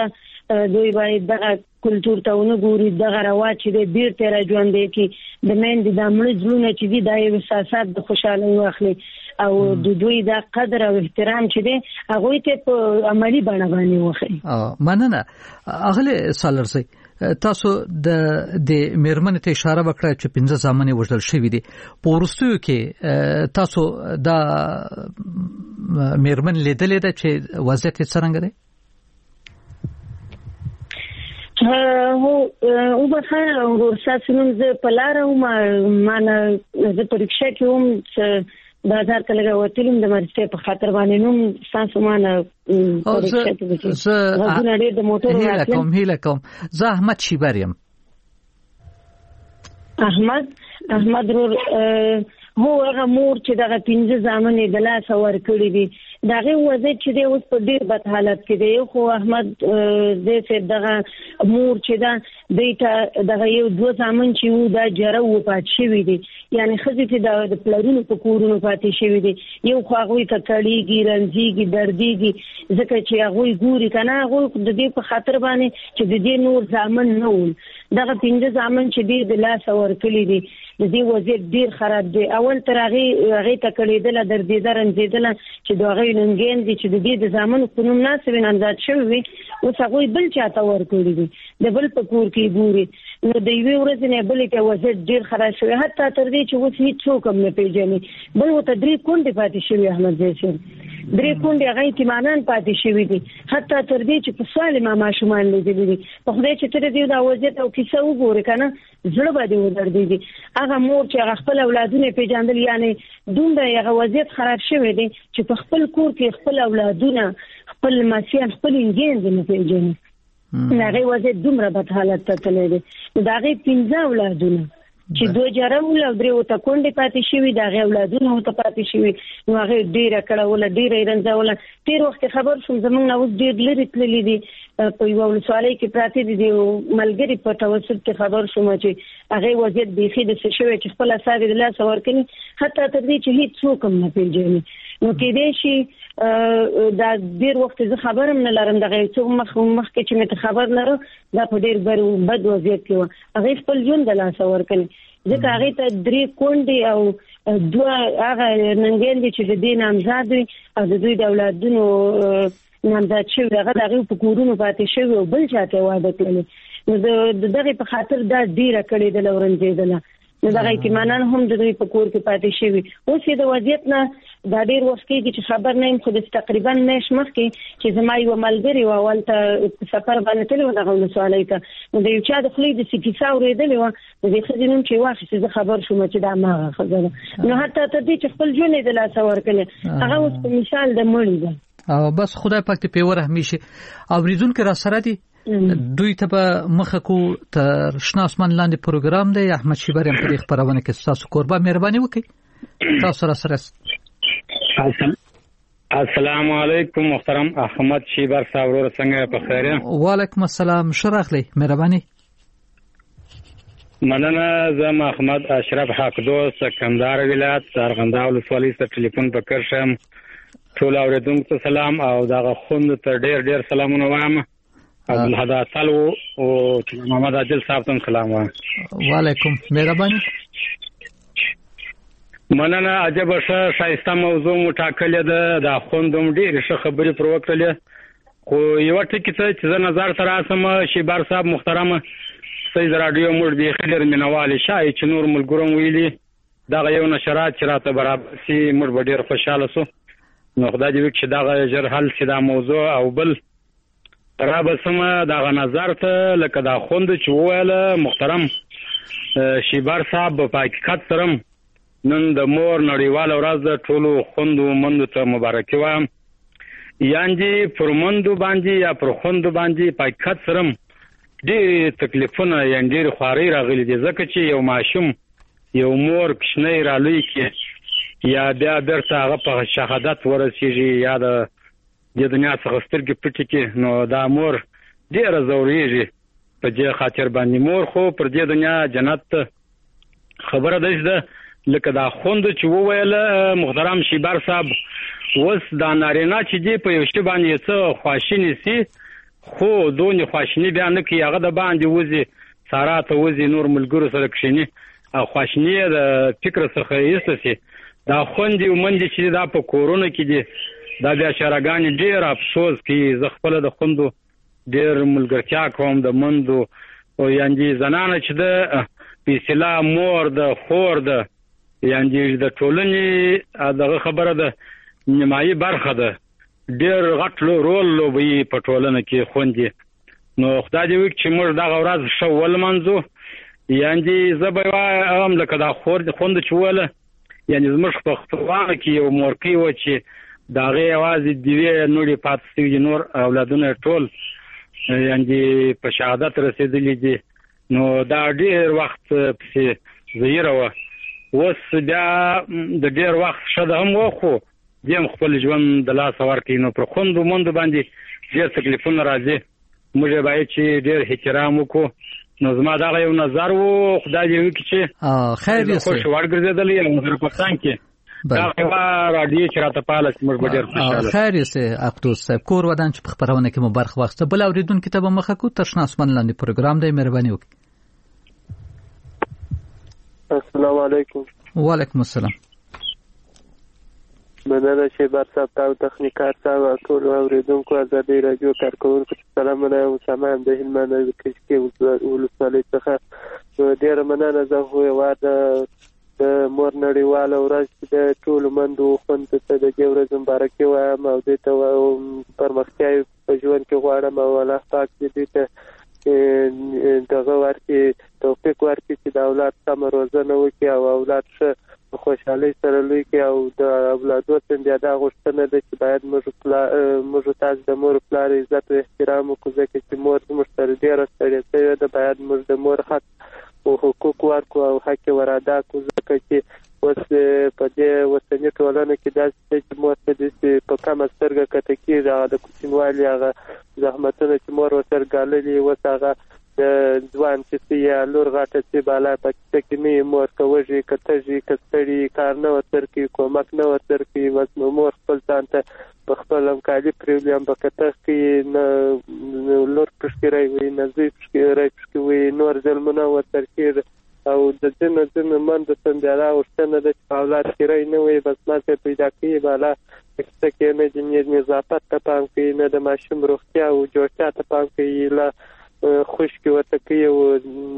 دوی باید دغه کلچر ته ونګوري دغه رواج چې ډیر تر ژوند دی کې د مین د مړ ځلونه چې دي د احساسات د خوشاله واخلي او د دوی د قدر او احترام چې دی هغه ته په عملی بڼه باندې وخی. مننه اغله سالرسي تاسو د میرمن ته اشاره وکړه چې 15 ځامن وژل شوی دي په ورستیو کې تاسو د میرمن لیدلې ده چې وضعیت څنګه دی؟ او بخیر ورساسنم ز پلاره ما ز پریکشا کې بازار کله وتلم د مرسته په خاطر باندې نوم ساسو مان پریکشا کې غوډه لري د موټر هیله کوم زه احمد شیبریم. احمد رور هو هغه مور چې دغه 15 ځامن د لاس ور کړی دي دغه وضعیت چې دی اوس په ډیر بد حالت کې دی. خو احمد دې دغه مور چې دا دیته دغه یو 2 ځامن چې وو دا جره و پات شوی دي یعنی خزې چې د پلرونو په کورونو پاتې شوی دي یو خو هغه کټړیږي رنځيږي درديږي ځکه چې هغه ګوري کنه هغه د دې په خاطر باندې چې د دې نور ځامن نه ول دغه 15 ځامن چې دی د لاس ور کړی دي د دې وضعیت ډیر خراب دی. اول تر هغه تکلیدل دردیدل رنځیدل چې دغه ننګین دي چې د دې د ځامن په نوم ناسب انداز شوی او څنګه بل چاته ور کړی دي د بل په کور کې ګوري نو د یوې ورځې نه بلې ته وضعیت ډیر خراب شوی حتی تر دې چې اوس هیڅ څوک هم نه پیژني. بل و تدریب کونډې پاتې شوی احمد زیسن درې کونډې هغه ایتمانان پاتې شوی دي حتی تر دې چې په سوال ما ماشومان لیدلي دي په خدای چې تر دې دا وضعیت او کیسه وګوري کنه زړه باندې ودرېږي. هغه مور چې خپل اولادونه پیژندل یعنی دومره هغه وضعیت خراب شوی دی چې په خپل کور کې خپل اولادونه خپل ماسیان خپل انګین نه پیژني. هغه وضعیت دومره بد حالت ته تللی دی. دا هغه 15 اولادونه چې 2 جره ول او 3 وته کونډې پاتې شوی دا هغه اولادونه وته پاتې شوی نو هغه ډیره کړه ول ډیره رنځول تیر وخت خبر شوم زمونږ نو ډیر لري تللی دي په یو ولسوالۍ کې پراته دي ملګری په توسط کې خبر شوم چې هغه وضعیت بيخي د څه شوی چې خپل اثر د لاس ورکني حتی تر دې چې هیڅ څوک هم نه پیژني. نو کې دې شي دا ډیر وخت زه خبرم نه لرم دغه څو مخ کې چې مې خبر نه دا په ډیر بد وضعیت کې هغه خپل ژوند د لاس ورکني ځکه هغه ته 3 کونډې او 2 هغه ننګین دي چې د دې نامزاد دي او د دوی د اولادونو نامزاد شوی هغه دغه په کورونو پاتې شوی او بل چاته واده کړي نو دغه په خاطر دا ډیره کړي د لورنځیدل نو دغه ایتمانان هم د دوی په کور کې پاتې شوی. اوس د وضعیت نه دا ډیر وخت کې چې خبر نه يم خو د تقریبا نش مخ کې چې زما یو ملګری و اولته سفر باندې تلو دغه ولسوالۍ ته نو د یو چا د خلی د سکیسا اورېدلې و د دې خزینوم چې واخې زه خبر شوم چې دا ما خزانه نو حتی ته دې چې خپل ژوند د لاس ورکړي هغه اوس په مثال د مړی ده او بس خدای پاک ته پیور همیشه اوریدونکو را سره دي دوی ته په مخه کو تر شنه اسمان لاندې پروګرام دی احمد شیبر هم په خبرونه کې تاسو قربا مهرباني وکړئ تاسو را سره. السلام علیکم محترم احمد شیبر صاحب ورو څنګه په خیر یې؟ وعلیکم السلام شراخلی مهرباني. مننه زه محمد اشرف حق دوست کندهار ولایت ارغنداو ولسوالۍ ته ټلیفون پکړ شم. ټول اوریدونکو ته سلام او دغه خوند ته ډیر سلامونه وایم. عبدالهدا سالو او محمد عادل صاحب ته سلام وایم. وعلیکم مهرباني. مننه عجب شایسته موضوع مټاکل ده د خوندوم ډیر ښه خبرې پر وکړلې خو یو ټکی ته چې زه نظر تر اسم شیبر صاحب محترم سید رادیو موږ به خلر منوالي شای چې نور ملګرو ویلي دا یو نشرات چې راته برابر سي موږ به ډیر خوشاله سو نو خدای دې وکړي دا جر حل شي دا موضوع او بل را بسم دا نظر ته لکه دا خوند چې ویل محترم شیبر صاحب په حقیقت سره نن د مور نړیواله ورځ د ټولو خوندو مندو ته مبارکي وایم. یانجی پر مندو باندې یا پر خوندو باندې په حقیقت سره ډېر تکلیفونه یا ډېر خواري راغلي دي ځکه چې یو ماشوم یو مور کښنی را لوی کې یا بیا درته هغه په شهادت ورسیږي یا د دنیا څخه سترګې پټې کې نو دا مور ډېره ځورېږي په دې خاطر باندې مور خو پر دې دنیا جنت خبره ده لکه دا خوند چې وویل محترم شیبر صاحب اوس دا نارینه چې دی په یو شی باندې څه خواشینی سي خو دونې خواشني بیا نه کوي، هغه د باندې وځي سارا ته وځي نور ملګرو سره کښېني او خواشني د فکر څخه ایسته سي. دا خوندې ومندې چې دا په کورونو کې دي دا بیا شاراګانې ډېر افسوس کوي. زه خپله د خوندو ډېر ملګرتیا کوم د مندو یعنې زنانه چې د په اصطلاح مور د خور د یعنې د ټولنې دغه خبره ده نیمایي برخه ده ډېر غټ رول لوبوي په ټولنه کې خوندې. نو خدای دې وکړي چې موږ دغه ورځ ښه ولمانځو. یعنې زه به وایم لکه دا خونده چې وله یعنې زموږ په خپلوانو کې یو مورکۍ وه چې د هغې یوازې دوې نورې پاتې شوي دي، نور اولادونه ټول یعنې په شهادت رسېدلي دي. نو دا ډېر وخت پسې زهیره وه. اوس بیا د ډېر وخت ښه ده هم وه، خو دې هم خپل ژوند د لاسه ورکوي. نو پر خوندو مندو باندې ډېر تکلیفونه راځي. موږ یې باید چې ډېر احترام وکړو. نو زما دغه یو نظر و. خدای دې وکړي چې خیر یې خوش ورګرځېدلی یم وزیرپاکستان کې دا یوه راډیو چې راته پاله چې موږ به ډېر خوشحاله. خیر یې سي اقدس صاحب، کور ودان چې په خپرونه کې مو برخه واخیسته. بل اورېدونکي ته به مخه کړو. تر شنه اسمان لاندې پروګرام دی، مهرباني وکړئ. السلام علیکم. وعلیکم السلام. مننه شیبر صاحب ته او تخنیکار صاحب او ټول اورېدونکو ازادۍ راډیو کارکوونکو ته سلامونه یم. سامان د هلمند کشکي ولسوالۍ څخه ډېره مننه. زه خو یوه د مور نړیواله ورځ چې د ټولو مندو خوندو ته د دې ورځې مبارکي وایم او دوی ته پرمختیاوې په ژوند کې غواړم او الله پاک دې دوی ته دغه ورکړي توفیق ورکړي چې د اولاد سمه روزنه وکړي او اولاد ښه په خوشحالۍ سره لوی کړي. او د اولادو څنګه دا غوښتنه ده چې باید موږ تاسو د مور پلار عزت او احترام وکړو، ځکه چې مور زموږ سره ډېره ستړې شوې ده. باید موږ د مور حق او حقوق ورکړو او حق یې ور ادا کړو، ځکه چې اوس په دې اوسنۍ ټولنه کې داسې ده چې مور ته داسې په کمه سترګه کته کېږي. هغه د کوچنیوالي هغه زحمتونه چې مور ورسره ګاللي اوس هغه د ځوان چې سي یا لور غاټه سي بالا په کیسه کې نه مور که وږي که تږي که ستړي کار نه ورسره کوي، کومک نه ورسره کوي. بس مور خپل ځان ته په خپل همکاري پرېولي، هم په کتغ کې نه لور پشکې رایوي نه زوی پشکې وي، نور ظلمونه ورسره کېږي. او د ځینو مندو څنګه دا غوښتنه ده چې په اولاد کې رای نه وي، بس ماته پیدا کوي بالا په کیسه کې نه د نظافت ته پام کوي، نه د ماشوم روغتیا او جوړتیا ته پام کوي، لا خوشکې ورته کوي. او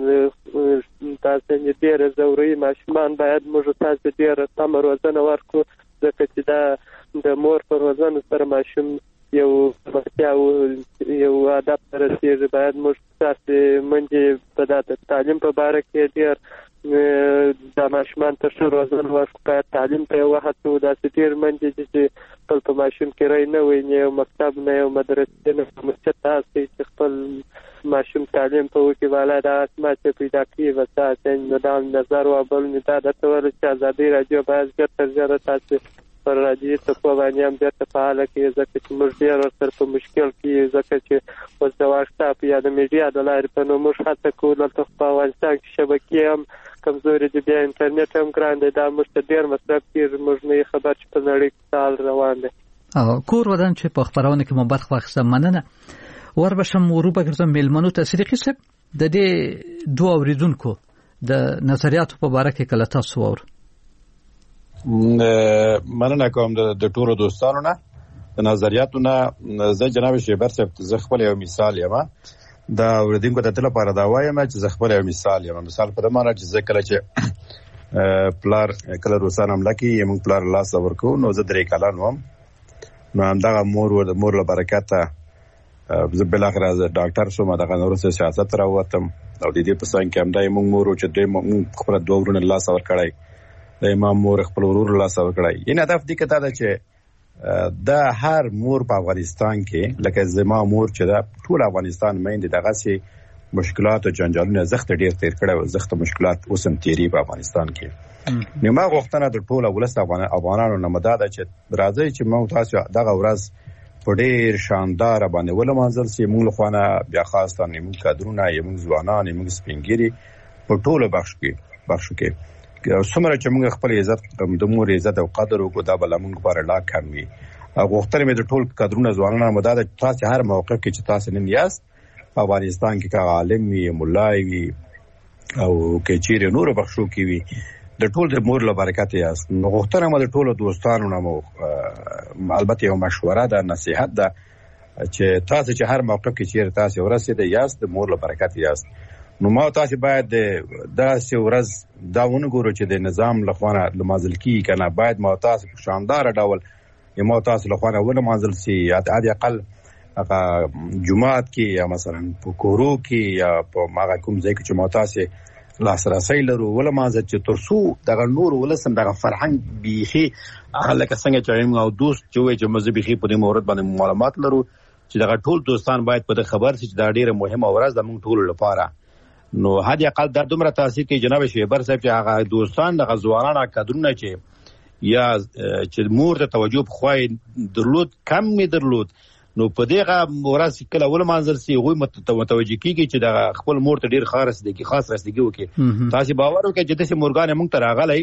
تاسو ډېره ضروري ماشومان باید موږ تاسو ډېره سمه روزنه ورکړو، ځکه چې دا د مور په روزنه سره ماشوم یو پرمختیا او یو ادب ته رسېږي. باید موږ تاسو منځې په دا تعلیم په باره کې ډېر دا ماشومان ته ښه روزنه ورکړو. باید تعلیم ته یې وهڅوو. داسې ډېر منځې دي چې خپل په ماشوم کې رای نه وي، نه یو مکتب نه یو مدرسې نه مسجد ته هڅوي چې خپل ماشوم تعلیم په وکړي. بالا دا اسمات پیدا کوي. بس دا نظر و بل مې دا درته ویل چې ازادۍ راډیو باید ژر تر ژره تاسو پر راډیو څپو باندې هم بېرته فعاله کړي، ځکه چې موږ ډېر ورسره په مشکل کې یو، ځکه چې اوس د واټساپ یا د میډیا د لارې په نو موږ هڅه کوو. دلته په افغانستان کې شبکې هم کمزوري دي، بیا انټرنیټ هم ګران دی. دا موږ ته ډېر مصرف کېږي. موږ نه خبر چې په نړۍ کې حال روان دی. کور ودان چې په خپرونه کې مو برخه واخیسته، مننه. وربشم وروبه ګرځم میلمنو ته. صدیقي صاحب، د دې دوه اوریدونکو د نظریاتو په باره کې کله تاسو واور؟ مننه کوم د ټولو دوستانو نه د نظریاتو نه. زه جناب شیبر صاحب زه خپل یو مثال یم دا اوریدونکو ته لپاره دا وایم چې زه خپل یو مثال یم. مثال په دمانه چې زه کله چې پلار کله روسان حمله کوي موږ پلار لاس ورکو، نو زه 3 کلن وم. نو همدغه مور له برکته زه بالاخره ډاکټر شوم. دغه نورسته سیاست راووتم او د دې په څنګ کې همدای موږ مور چې موږ خپل 2 ورونه لاس ورکړای، د امام مور خپل ورور لاس ورکړای. یعنی هدف دې کته ده چې دا هر مور په افغانستان کې لکه زما مور چې دا ټول افغانستان مېندې دغه سي مشکلات او جنجالونه زخت ډیر تیر کړي او زخت مشکلات اوسم تیری په افغانستان کې. نو ما غوښتنه د ټول ولست افغانانو نه مدد چې راځي چې موږ تاسو دغه ورځ په ډیر شاندار باندې ولمانځل سي. موږ خوانه بیا خاصه نیمه کادرونه یمو ځوانان یمو سپینګيري په ټولو بخښو کې څومره چې موږ خپل عزت د مور عزت او قدر وکړو دا بل موږ لپاره لا کم وي. غوښتل مې د ټول کادرونو ځوانانو مدد تاسو هر موقف کې چې تاسو نن یاست په افغانستان کې کا عالم وي مولای وي او کې چیرې نور بخښو کې وي د ټول د مور له برکت یاست. نو غوښتل مې د ټول دوستانو نه البته یو مشوره ده نصيحت ده چې تاسو چې هر موقف کې چیرې تاسو ورسېد یاست د مور له برکت یاست. نو ما تاسو باید دا ورځ دا ونګورو چې د نظام لخوانه لمازل کی کنه باید ما تاسو په شاندار ډول یو تاسو لخوانه ونه مازل سي عادي اقل جمعات کې یا مثلا په کورو کې یا په ماغه کوم ځای کې چې ما تاسو لاسرسي لرو ولا مازل چې ترسو دغه نور ولسم دغه فرهنګ بيخي هغه لکه څنګه چې موږ او دوست چې مذهبي خي په دې مورد باندې معلومات لرو چې دغه ټول دوستان باید په خبر شي چې دا ډیره مهمه ورځ د موږ ټول لپاره. نو هدي اقل د دومره تاثیر کې جناب شیبر صاحب چې هغه دوستان د غزوانانه کډرونه چې یا چې مور ته توجه خوای درلود کم می درلود نو په دغه ورځ کله ول منځل سي غوي متوجه کیږي چې د خپل مور ته ډیر خاص رسیدګي وکي. تاسو باور وکړئ چې د مورګان موږ ته راغلی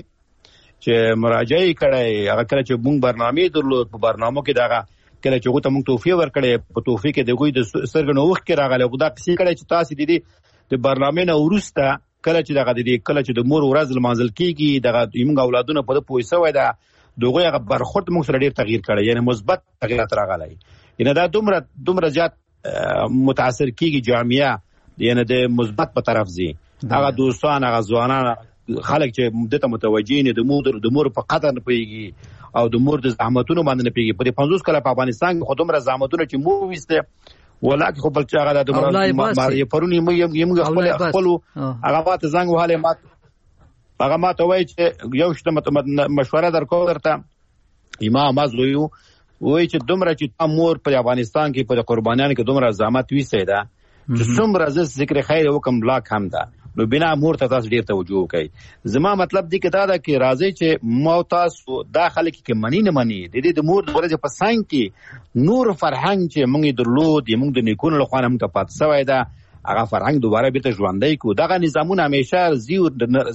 چې مراجعه کړي هغه کله چې موږ برنامه درلود په برنامه کې دغه کله چې غوته موږ توفیق ورکړي په توفیق کې د غوي د سرګنو وخت کې راغلی خدا کسي کړي چې تاسو د برنامه نه ورسته کله چې دغه کله چې د مور ورځ منځل کیږي دغه موږ اولادونه په پويسه وای دا دغه هغه برخورد موږ سره ډیر تغییر کړي یعنی مثبت تغیرات راغلي یعنی دا دومره زیات متاثر کیږي جامعه یعنی د مثبت په طرف زی هغه دوستان هغه ځوانان خلک چې مدته متوجي نه د مور په قدر نه پیږي او د مور د زحمتونو باندې نه پیږي په 50 کله په افغانستان کې خودمره زحمتونه چې مو وسته ولکه خو بل چې هغه د ماري پرونی موږ خپل هغه ماته زنګ وهاله هغه ماته وای چې یو شته مشوره درته امام مازلو وای چې دومره چې مور په افغانستان کې په قربانیانو کې دومره زحمت وسته ده چې څومره ذکر خیر وکم لا کم ده نو بنا مور ته تاسو ډیر توجه وکړئ. زما مطلب دی کې دا ده چې راځي چې مو تاسو داخله کې منی نه منی د دې د مور د ورځې په ساين کې نور فرهنګ چې موږ درلود موږ د نیکونو له خوانه موږ پات سوی ده هغه فرهنګ دوباره بیرته ژوندۍ کو دغه نظامونه همیشه زیو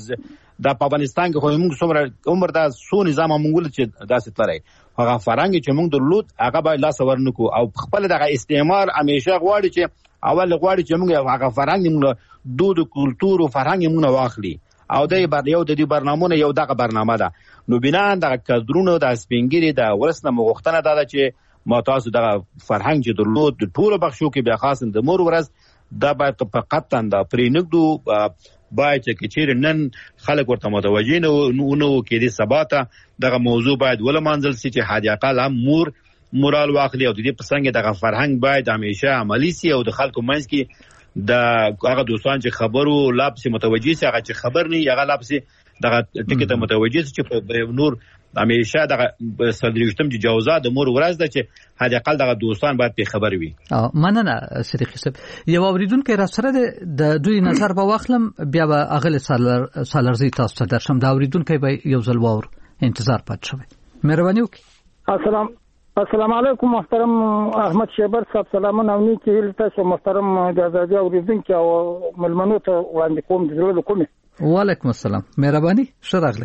د افغانستان کې خو موږ څومره عمر دا سو نظام موږ چې داسې تلای هغه فرهنګ چې موږ درلود هغه به لاس ورنکو او خپل دغه استعمار همیشه غواړي چې اول غواړي چې موږ هغه فرهنګ موږ دود کلتور او فرهنګ موږ واخلي او د یو د دې برنامهونه یو دغه برنامه ده. نو بنا د کډرونو د سپینګری د ورسنه مغختنه ده چې ما تاسو دغه فرهنګ چې درلود د ټولو بخښو کې بیا خاص د مور ورځ دا باید فقط تند پرینګدو باید چې چیرې نن خلک ورته متوجه نه کې دي سباته دغه موضوع باید ول منځل سي چې حاجی اقل هم مورال واخلي او د دې پسنګ دغه فرهنګ باید همیشه عملی سي او د خلکو منځ کې د هغه دوستان چې خبرو لابس متوجه سي هغه چې خبر نه هغه لابس دغه ټکی ته متوجه سي چې نور همیشه دغه صدرشتم چې جوزا د مور ورځ ده چې حاجی اقل دغه دوستان باید په خبر وي. مننه صدیق صاحب یو اوریدونکو را سره د دوی نظر به واخلم بیا به اغل سالرزي تاسو ته درشم دا اوریدونکو به یو ځل وور انتظار پات شوی. مهرباني وکړئ. السلام علیکم محترم احمد شیبر صاحب سلامونه او نیکی هیله تاسو محترم د ازادي اوریدونکو او ملمنو ته وړاندې کوم د زړه کومه. وعلیکم السلام مهرباني شراغله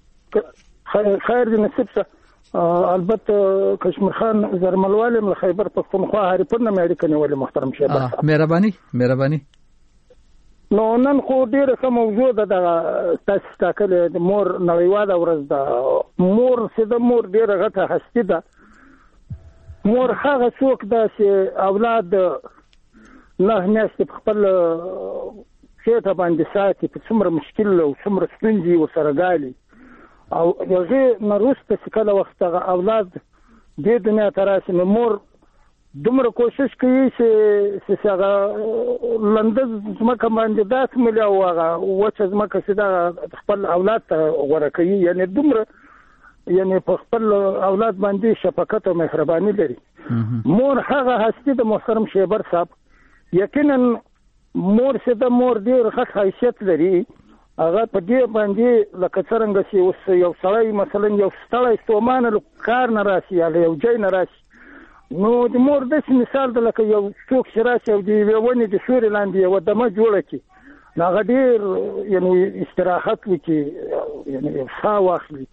خیر دې نصیب شه البته کشمیر خان زرملواله له خیبر پښتونخوا هریپور نه مې اړیکه نیولې محترم شیبر صاحب مهرباني نو نن خو ډیره سم موضوع ده د تاسو تاکل د مور نړیواله ورځ ده مور سده مور ډیره غټه هستی ده مور هغه څوک ده چې اولاد نه میاشتې خپل شیطه باندې ساتي په څومره مشکل او څومره ستونزې ورسره ګالي او یوه نروسته چې کله وخت هغه اولاد دې دنیا ته راشي نو مور دومره کوشش کوي چې هغه لنده ځمکه باندې داسې ملي او هغه وچه ځمکه چې دا خپل اولاد ته غوره کوي یعنی دومره یعنی په خپل اولاد باندې شفقت او مهرباني لري. مور هغه هستی د محترم شیبر صاحب یقینا مور څه د مور ډیر ښه حیثیت لري هغه په دې باندې لکه څنګه چې اوس یو سړی مثلا یو ستړی ستومانه کار نه راشي یا یو ځای نه راشي نو د مور د مثال د لکه یو څوک چې راشي او د ونې د سوري لاندې یو دمه جوړه کړي هغه ډیر یعنی استراحت وکړي یعنی ښه واخلي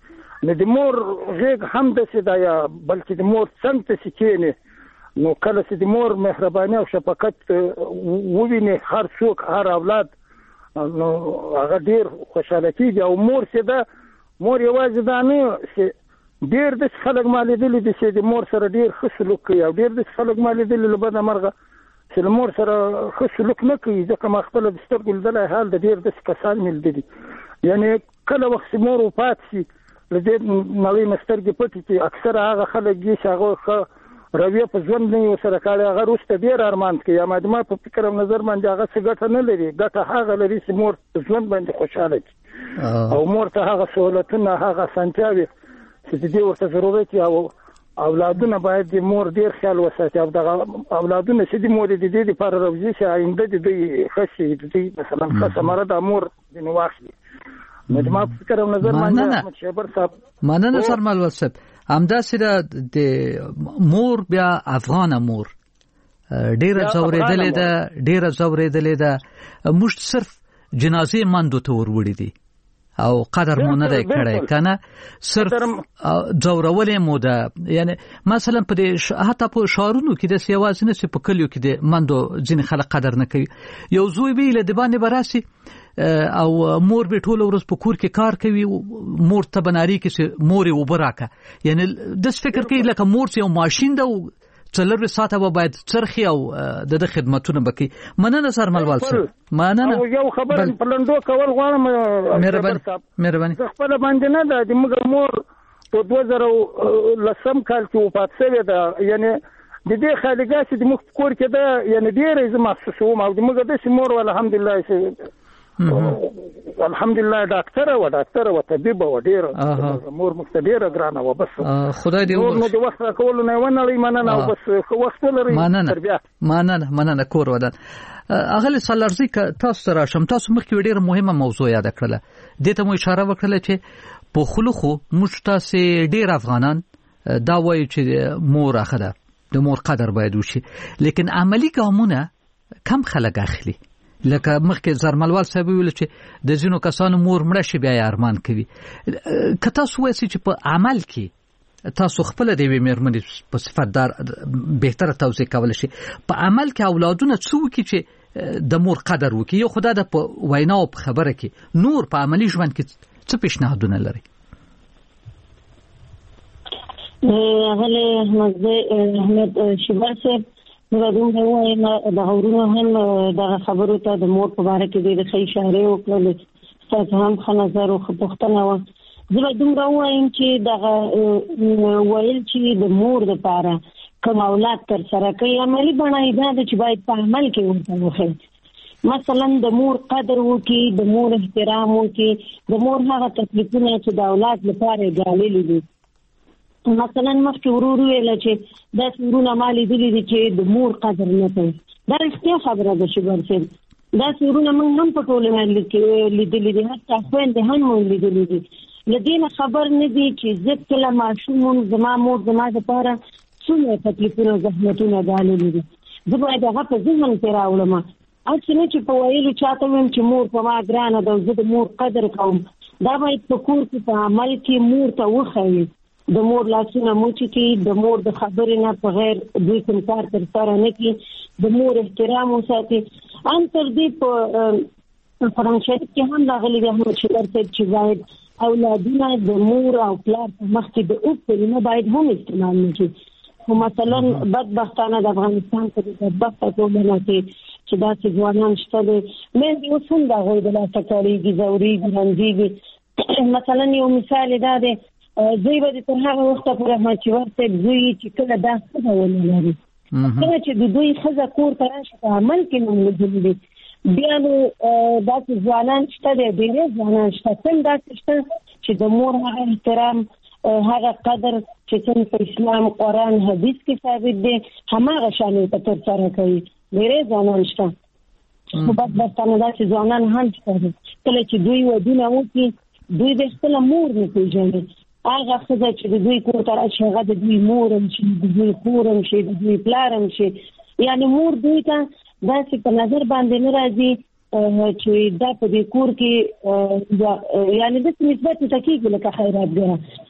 نه د مور غېږ هم داسې ده یا بلکې د مور څنګ ته چې کېنې نو کله چې د مور مهرباني او شفقت وویني هر څوک هر اولاد نو هغه ډېر خوشحاله کېږي. او مور چې ده مور یوازې دا نه چې ډېر داسې خلک ما لیدلي دي چې د مور سره ډېر ښه سلوک کوي او ډېر داسې خلک ما لیدلي له بده مرغه چې له مور سره ښه سلوک نه کوي. ځکه ما خپله د سترګو لیدلی حال د ډېر داسې کسان مې لیدلي یعنې کله وخت چې مور وفات شي له دې نړۍ نه سترګې پټې کړي اکثره هغه خلک دي چې هغه ښه رویه په ژوند نه یې ورسره کړې هغه وروسته ډېر ارمان کوي. اما د ما په فکر او نظر باندې هغه څه ګټه نه لري. ګټه هغه لري چې مور په ژوند باندې خوشحاله کړي او مور ته هغه سهولتونه هغه اسانتیاوې چې د دې ورته ضرورت وي. او اولادونه باید د مور ډېر خیال وساتي او دغه اولادونه چې د مور د دې لپاره روزي چې آینده د دوی ښه شي د دوی مثلا ښه ثمره د مور ځینې واخلي. نو د ما په فکر او نظر باندې احمد شیبر صاحب مننه سرمل صاحب همداسې د مور بیا افغانه مور ډېره ځورېدلې ده موږ صرف جنازې ماندو ته وروړي دي او قدر مو نه دی کړی کنه صرف ځورولې مو ده. یعنی مثلا په دې حتی په شهرونو کې د سیوازنه چې په کلیو کې د مندو ځین خلک قدر نه کوي. یو زوی به له د باندې براسي او مور به ټول ورځ په کور کې کار کوي مور ته بناري کې مور یې وبراکه یعنی د فکر کوي لکه مور یو ماشين ده څلور ساعته به باید چرخي او د خدمتونه بکی. مننه سرملوال صاحب مننه. یو خبر پلندو کول غواړم مهرباني خپل باندې نه ده د موږ مور په 2010 کال کې وفات شوې ده. یعنی د دې خالګا چې د مخ کور کې ده یعنی ډېر زما محسوسوم او د موږ د مور الحمدلله الحمدلله ډاکټر او طبيب و ډېر مور مختبره ګرانه و بس خدای دې نو د وخت راکول نه ونلې مننه او بس وخت لري تربیه مننه کور ودان. اغلی سالارزی که تاسو راشم تاسو مخکې ډېر مهمه موضوع یاد کړله دې ته مو اشاره وکړه چې په خلخو موږ تاسو ډېر افغانان دا وایي چې مور اخده د مور قدر باید وشي لیکن عملی ګامونه کم خلک اخلي. لکه مخکې زرملوال صاحب ویل چې د ځینو کسانو مور مړه شي بیا یې ارمان کوي. که تاسو وایئ چې په عمل کې تاسو خپل د یوې مېرمنې په صفت دار بهتره توضیح کولی شي په عمل کې اولادونه څه وکړي چې د مور قدر وکړي یو خدای د په وینا او په خبره کې نور په عملي ژوند کې څه پیشنهادونه لري؟ احمد شیبر صاحب نو دا وایم د غوړونو هم د خبرو ته د مور په اړه کې د ښه اشاره وکړل تاسو هم ښه نظر او پوښتنه و. زه دومره وایم چې د ویل چې د مور د پاره کوم اولاد تر سره کوي عملی بڼه دا چې باید په عمل کې ورته وښیي. مثلا د مور قدر وکړي د مور احترام وکړي د مور هغه تکلیفونه چې د اولاد لپاره ګاللي دي. مثلا مخکې ورور ویل چې دا ورونه مالي دي چې د مور قدر نه کوي دا رښتیا خبره ده شیبر صاحب. دا ورونه موږ هم په ټولنه کې لیدلي دي حتی خویندې هم موږ لیدلي دي. له دې خبر نه دي چې زه کله ماشوم زما مور زما لپاره څومره تکلیفونه زحمتونه ګاللي دي زه باید هغه په ذهن کې راوړم. اصل چې په ویلو چاته ویم چې مور په ما ګرانه ده زه د مور قدر کوم دا باید په کور کې په عمل کې مور ته وښیي. د مور لاسونه موچي کې د مور د خبرې نه په غیر دوی کوم کار تر سره نه کې د مور احترام وساتي. ان تر دې په قرآن شریف کې هم راغلي دي احمد شیبر صاحب چې باید اولادونه د مور او پلار په مخ کې د اوب کلمه باید هم استعمال نه کړي. خو مثلا بدبختانه د افغانستان په دې بدبخته ټولنه کې چې داسې ځوانان شته دي مېندې اوس هم د هغوی د لاسه کړېږي ځورېږي رنځېږي. مثلا یو مثال دا دی زوی به تر هغه وخته پورې احمد شیبر صاحب زوی چې کله دا ښځه ونه لري کله چې د دوی ښځه کور ته راشي په عمل کې نوم لیدلي دي بیا نو داسې ځوانان شته دی ډېرې ځوانان شته کوم داسې شته چې د مور هغه احترام هغه قدر چې څنګه په اسلام قرآن حدیث کې ثابت دی هماغه شان یې په ترسره کوي. ډېرې ځوانان شته خو بدبختانه داسې ځوانان هم شته دي کله چې دوی ودونه وکړي دوی د خپله مور نه پېژني. هغه ښځه چې د دوی کور ته راشي هغه د دوی مور هم شي د دوی خور هم شي د دوی پلار هم شي. یعنې مور دوی ته داسې په نظر باندې نه راځي چې دا په دې کور کې یعنې داسې نسبت ورته کېږي لکه خیراتګره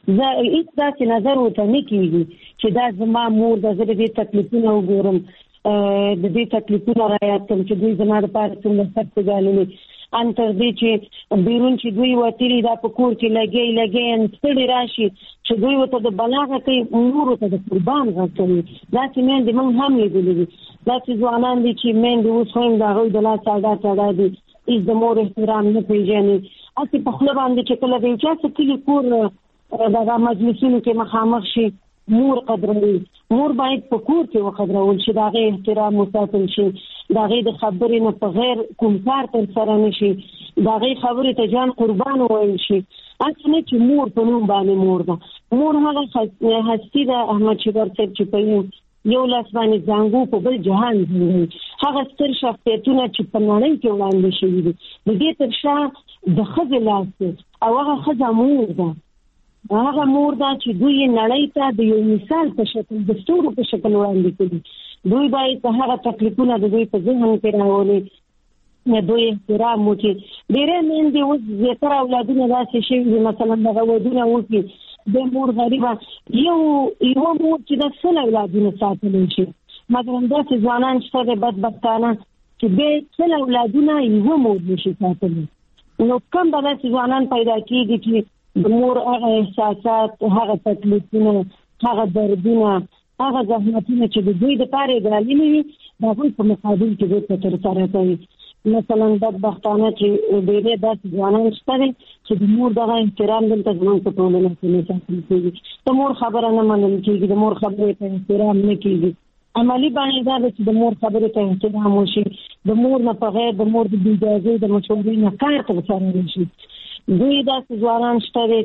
زه هیڅ داسې نظر ورته نه کېږي چې دا زما مور ده، زه د دې تکلیفونه وګورم، د دې تکلیفونه رعایت کړم چې دوی زما دپاره څومره سخت ګاللي، ان تر دې چې بیرون چې دوی وتلي دا په کور کې لګي ستړي راشي چې دوی ورته د بلاغه کوي، مور ورته د قربان غږ کوي. داسې میندې موږ هم لیدلي دي، داسې ځوانان دي چې میندې اوس هم د هغوی د لاس اډا دي، هېڅ د مور احترام نه پېژني. هسې په خوله باندې چې کله د یو چا څه کلي کور دغه مجلسونو کې مخامخ شي مور قدروي. مور باید په کور کې وقدرول شي، د هغې احترام وساتل شي، د هغې د خبرې نه په غیر کوم کار ترسره نه شي، د هغې خبرې ته جان قربان وویل شي. هسې نه چې مور په نوم باندې مور ده. مور هغه هستي ده احمد شیبر صاحب چې په یو لاس باندې زانګو په بل جهان زنګوي. هغه ستر شخصیتونه چې په نړۍ کې وړاندې شوي دي، د دې تر شا د ښځې لاس دی او هغه ښځه مور ده. هغه مور ده چې دوی نړۍ ته د یو مثال په شکل د ستورو په شکل وړاندې کړي. دوی باید هغه تکلیفونه د دوی په ذهن کې راولي، دوی احترام وکړي. ډېرې میندې اوس زیاتره اولادونه داسې شوي دي، مثلا دغه ودونه وکړي د مور غریبه، یوه مور چې د 100 اولادونه ساتلی شي. مثلا داسې ځوانان شته د بدبختانه چې بیا 100 اولادونه یوه مور نشي ساتلی. نو کم به داسې ځوانان پیدا کېږي چې د مور هغه احساسات، هغه تکلیفونه، هغه دردونه، هغه زحمتونه چې د دوی دپاره یې ګاللي وي د هغوی په مقابل کې دوی ته ترسره کوي. مثلا بدبختانه چې ډېرې داسې ځوانان شته دي چې د مور دغه احترام دلته زموږ په ټولنه کې نه ساتل کېږي. د مور خبره نه منل کېږي، د مور خبرې ته احترام نه کېږي. عملي بڼې دا ده چې د مور خبرې ته احترام وشي، د مور نه بغیر د مور د اجازې د مشورې نه کار ترسره نه شي. دوی داسې ځوانان شته دي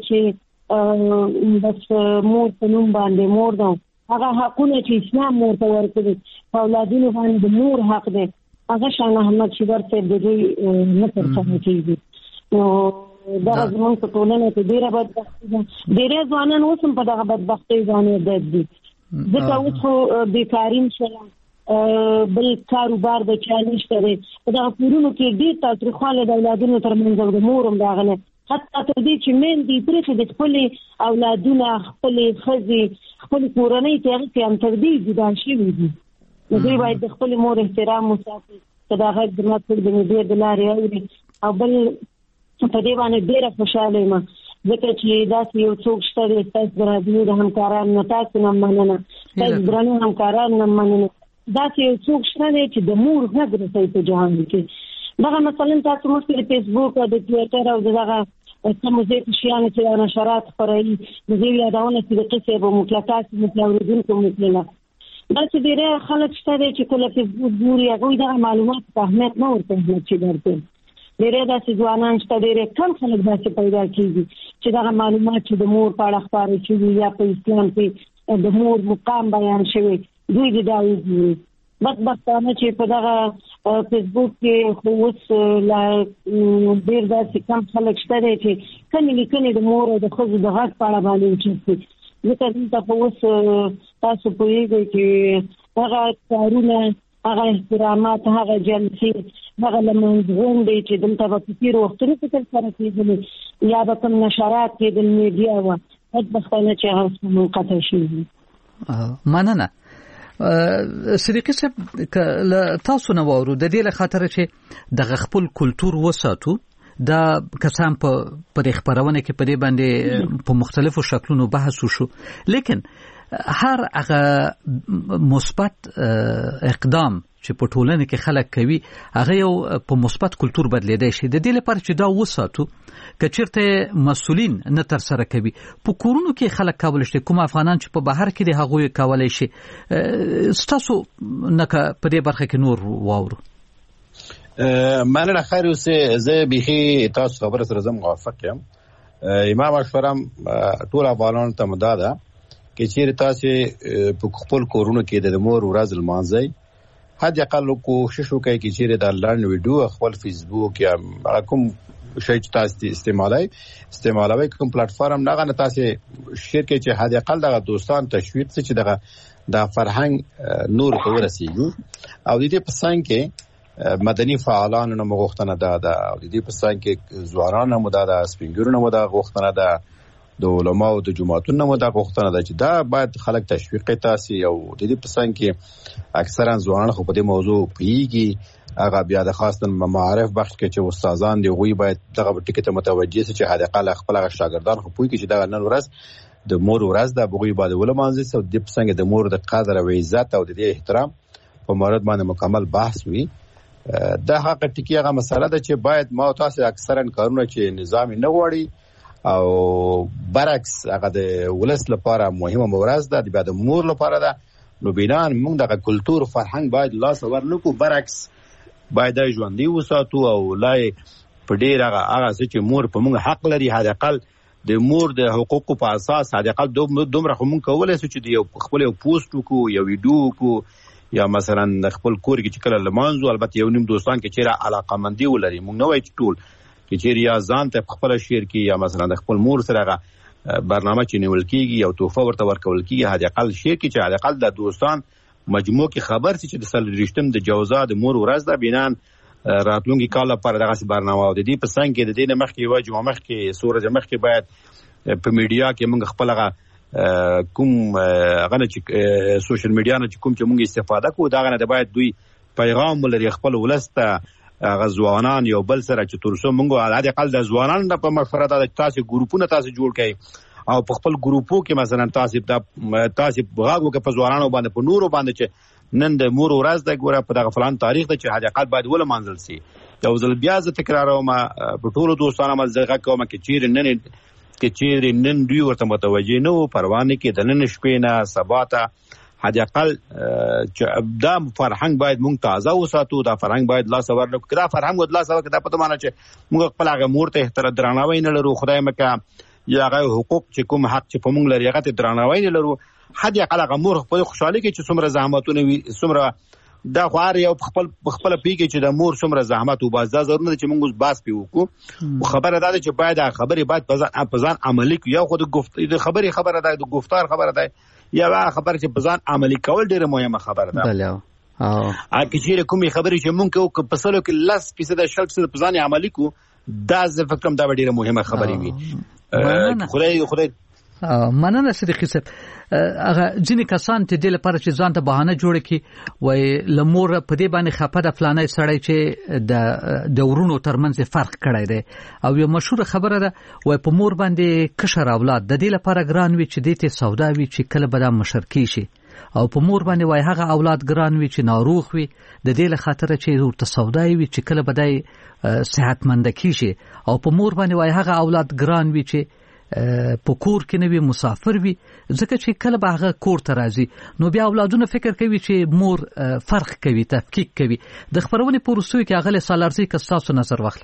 چې بس مور په نوم باندې مور ده، هغه حقونه چې اسلام مور ته ورکړي په اولادونو باندې د مور حق دی، هغه شان احمد شیبر صاحب د دوی نه ترسره کېږي. نو دغه زموږ په ټولنه کې ډېره بدبختي ده. ډېری ځوانان اوس هم په دغه بدبختۍ باندې ډک دي، ځکه اوس خو بېکاري شوله، بل کاروبار د چا نشته دی. په دغه کورونو کې ډېر تاوتریخوالی د اولادونو ترمنځ او د مور هم راغلی، حتی تر دې چې میندې پرېښې د خپلې اولادونه، خپلې ښځې، خپلې کورنۍ چې هغې کې هم تر دې جدا شوي دي. نو دوی باید د خپلې مور احترام وساتي، که دا غږ زما ټول د میډیا د لارې اوري. او بل په دې باندې ډېره خوشحاله یم ځکه چې داسې یو څوک شته دی، ستاسو د راډیو د همکارانو نه تاسو نه مننه، ستاسو درنو همکارانو نه مننه. داسې یو څوک شته دی چې د مور غږ رسوي په جهان کې. دغه مثلا تاسو مخکې د فیسبوک او د ټویټر او دغه کومو ځایو شیانو چې نشرات خپروي، د دې یادونه چې د قصې به مطلقات متلوریدونکو مطلله داسې ډېری خلک شته دی چې کله فیسبوک ګوري هغوی دغه معلومات ته اهمیت نه ورکوي چې درته. ډېری داسې ځوانان شته، ډېری کم خلک داسې پیدا کېږي چې دغه معلومات چې د مور په اړه خپاره شوي یا په اسلام کې د مور مقام بیان شوی دوی دې دا وګوري. بدبختانه چې په دغه فیسبوک کې خو اوس لا ډېر داسې کم خلک شته دی چې کمې لیکنې د مور او د ښځو د غږ په اړه باندې اوچتوي. ځکه دلته خو اوس تاسو پوهېږئ چې هغه کارونه، هغه احترامات، هغه جلسې، هغه لمانځغونډې چې دلته به په تېرو وختونو کې ترسره کېدلې یا به کوم نشرات کېدل، میډیا وه، بدبختانه چې هغه اوس منقطع شوي. مننه. صدیقي صاحب له تاسو نه واورو د دې له خاطره چې دغه خپل کلتور وساتو، دا کسان په خبرونه کې په دې باندې په مختلفو شکلونو بحث وشو، لیکن هر هغه مثبت اقدام چې په ټولنه کې خلک کوي هغه یو په مثبت کلتور بدلیدای شي. د دې لپاره چې دا وساتو که چیرته مسؤلین نه تر سره کوي، په کورونو کې خلک کولای شي، کوم افغانان چې په بهر کې دي هغوی کولای شي. ستاسو نه په دې برخه کې نور واورو. مننه. خیر اوسه، زه بيخي تاسو خبره سره زم موافق یم. امام اشفرم ټول افغانانو ته مداده کې چیرې تاسو په خپل کورونو کې د مور ورځ لمانځي، حد اقل کوشش وکړئ چې چیرې د لړن ویډیو خپل فیسبوک یا کوم شی چې تاسو استعمالوي کوم پلیټ فارم نه تاسو شیر کې چې حد اقل د دوستان تشویق چې دغه د فرهنګ نور ته ورسیږي. او د دې په څنګ کې مدني فعالانو نه مغوښتنه ده، او د دې په څنګ کې ځوانانو مو ده، سپینګرونو مو ده غوښتنه ده، د علماو د جماعتونو مو دا غوښتنه ده چې دا باید خلک تشویق تاسي او د دې په څنګ کې اکثرا ځوانان خو په دې موضوع پیږي هغه بیا د خاصن معارف بخش کې چې استادان دی غوي باید دغه ټکی ته متوجه شي چې حداقل خپل شاګردان خو پوي کې چې دا نن ورځ د مور ورځ د بغوی باندې ولمانځي او د څنګه د مور د قدر او عزت او د احترام په مورد باندې مکمل بحث وي. دا حق ټکی هغه مسله ده چې باید ما تاسو اکثرا کارونه چې نظام نه غواړي او برعکس هغه د ولس لپاره مهمه ورځ ده د مور لپاره ده نو بینان موږ د کلچر فرهنګ باید لاس ورنکو برعکس باید ژوندۍ وساتو او لای په ډیر هغه چې مور په موږ حق لري حداقل د مور د حقوقو په اساس حداقل دومره خو مونږ کولای شو چې یو خپل یو پوسټ وکړو یو ویډیو وکړو یا مثلا خپل کور کې چې کله لمانځو البته یو نیم دوستان کې چیرې علاقمندي ولري مونږ نه وایو ټول کې چیرې یا ځان ته خپل شیر کې یا مثلا د خپل مور سره برنامه چې نیول کیږي او توفه ورته ورکول کیږي حداقل شیر کې چې حداقل د دوستان مجموع کې خبر چې د سل رښتم د جوزا د مور ورځ ده بینان راتلونکي کال لپاره دغه برنامه او د دې په څنګ کې د دې مخ کې یو جمعه مخ کې سورج مخ کې باید په میډیا کې موږ خپل کوم غنه چې سوشل میډیا نه کوم چې موږ استفاده کوو دا غنه د باید دوی پیغام ولري خپل ولسته غزوانان یو بل سره چې ترسو موږ عادي قل د ځوانان په مشوره د تاسو ګروپونه تاسو جوړ کړئ او په خپل ګروپو کې مثلا تاسو غاغو کې په ځوانانو باندې په نورو باندې چې نن د مور ورځ د ګوره په دغه فلان تاریخ ته چې حداقل باید ول منزل سي یو ځل بیا ز تکراروم په ټولو دوستانو مزه کوم کې چیرې نن دوی ورته متوجه نه و پروانه کې د نن شپې نه سباته حداقل دا فرهنګ باید مونږ تازه وساتو دا فرهنګ باید لا سوار نو کړه فرهنګ ود لا سوار کړه په معنی چې مونږ خپل هغه مور ته احترام درناوی نه لرو خدای مکه یا هغه حقوق چې کوم حق چې په مونږ لري هغه ته درناوی نه لرو حداقل هغه مور خپل خوشاله کې چې څومره زحمتونه وي څومره دا خوار یو خپل پیګه چې د مور څومره زحمت او باز دا ضروري چې موږ باس پیوکو او خبره ده چې باید خبره باید په ځان عملی کو یا خود د خبره ده د گفتار خبره ده یا خبره چې په ځان عملی کول ډیره مهمه خبره ده بله ا کچېره کومي خبره چې مونږ په پسلو کې 10% شل په ځان عملی کو دا زه فکرم دا ډیره مهمه خبره وي خدای مننه صدیقی صاحب هغه ځینې کسان ته د لپاره چې ځان ته بهانه جوړ کړي وای لمور په دې باندې خپه د فلانه سړی چې د ورونو ترمنځ فرق کړی دی او یو مشهور خبره ده وای په مور باندې کشر اولاد د دې لپاره ګران وي چې دې ته سودا وي چې کله به د مشرکی شي او په مور باندې وای هغه اولاد ګران وي چې ناروغ وي د دې له خاطر چې ورته سودا وي چې کله به د صحتمند کیږي او په مور باندې وای هغه اولاد ګران وي چې په کور کې نوی مسافر وي ځکه چې کله به هغه کور ته راځي نو بیا اولادونه فکر کوي چې مور فرق کوي تفکیک کوي د خبرونې په وروستیو کې هغه سالارزي که تاسو نظر واخلئ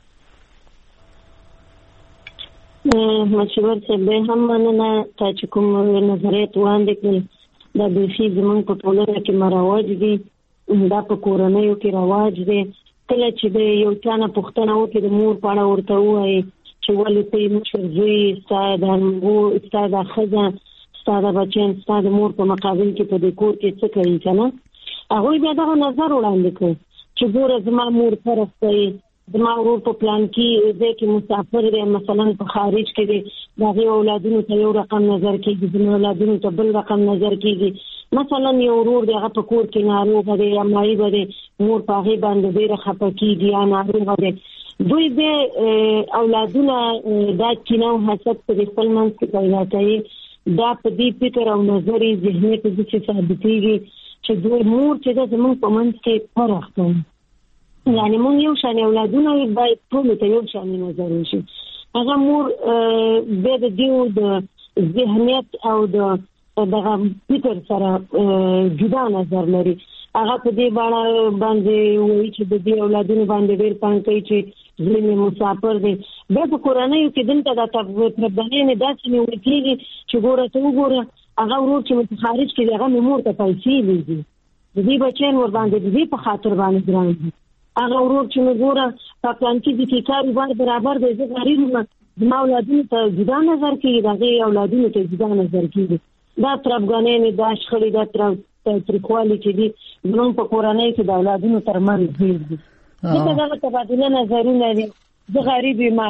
مشور څه به هم مننه چې کوم نظریات وړاندې کړل دا د شي زمونږ په ټولنه کې مراوج دي دا په کورنیو کې رواج دي کله چې د یو چانه پښتنه وکړي د مور په اړه ورته وایي چې ولې ته مشر زوی ستاسو خزه ستاسو بچیان ستاسو مور په مقابل کې په دې کور کې څه کوي کنه هغه بیا دا نظر وړاندې کوي چې ګوره زما مور طرف کوي زما ورور په پلان کې ځکه مسافر دی مثلا په خارج کې دی دغه اولادونو ته یو رقم نظر کېږي زما اولادونو ته بل رقم نظر کېږي مثلا یو ورور دغه په کور کې ناروغ دی یا مای دی مور په هغه باندې ډیره خپه کېږي یا ناروغ دی دوی به اولادونه دا کینه او حسد په خپل منځ کې پیدا کوي دا په دې فکر او نظر ذهني په دې ثابتېږي چې دوی مور چې د زمون په منځ کې فرق کوي یعنی مونږ یو شان اولادونه باید ټول ته یو شان نظر وشي هغه مور به د دیو د ذهنیت او د دغه فکر سره جدا نظر لري هغه په دې باندې وایي چې د دې اولادونو باندې ډېر پام کوي چې ځینې مسافر دي به په کورنیو کې دلته د تبدیلۍ نه داسې نیول کېږي چې ګوره ته وګوره هغه ورور چې خارج کې دی هغه مور ته پیسې لیږي د دې بچیان ور باندې د دې په خاطر باندې ګران دي هغه ورور چې ګوره په پلان کې د کاروبار برابر دی زه غریب یم زما اولادونو ته جدا نظر کوي دغه اولادونو ته جدا نظر کوي دا تربګانې دا شخړې دا تریخوالي چې دي زموږ په کورنۍ کې د اولادونو ترمنځ ډېر دي دغه تبادله نظرونه دي زه غریب یم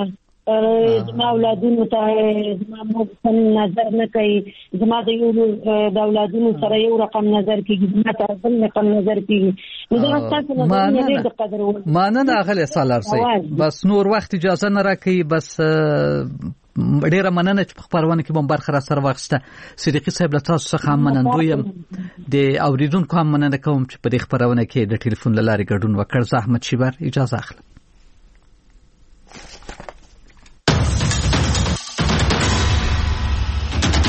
زما اولادونو ته زما مور نظر نه کوي زما د یو د اولادونو سره یو رقم نظر کیږي زما ته بل رقم نظر کیږي نو دا تاسو نه د قدر مانه اغله سالار سي بس نور وخت اجازه نه راکړي بس ډیره مننه چې په خبرونه کې بم برخه را سره واخسته صدیقي صاحب له تاسو څخه منندویم د اوریدونکو هم مننه کوم چې په دې خبرونه کې د ټلیفون لارې ګډون وکړ. زحمت شي بر اجازه اخلم.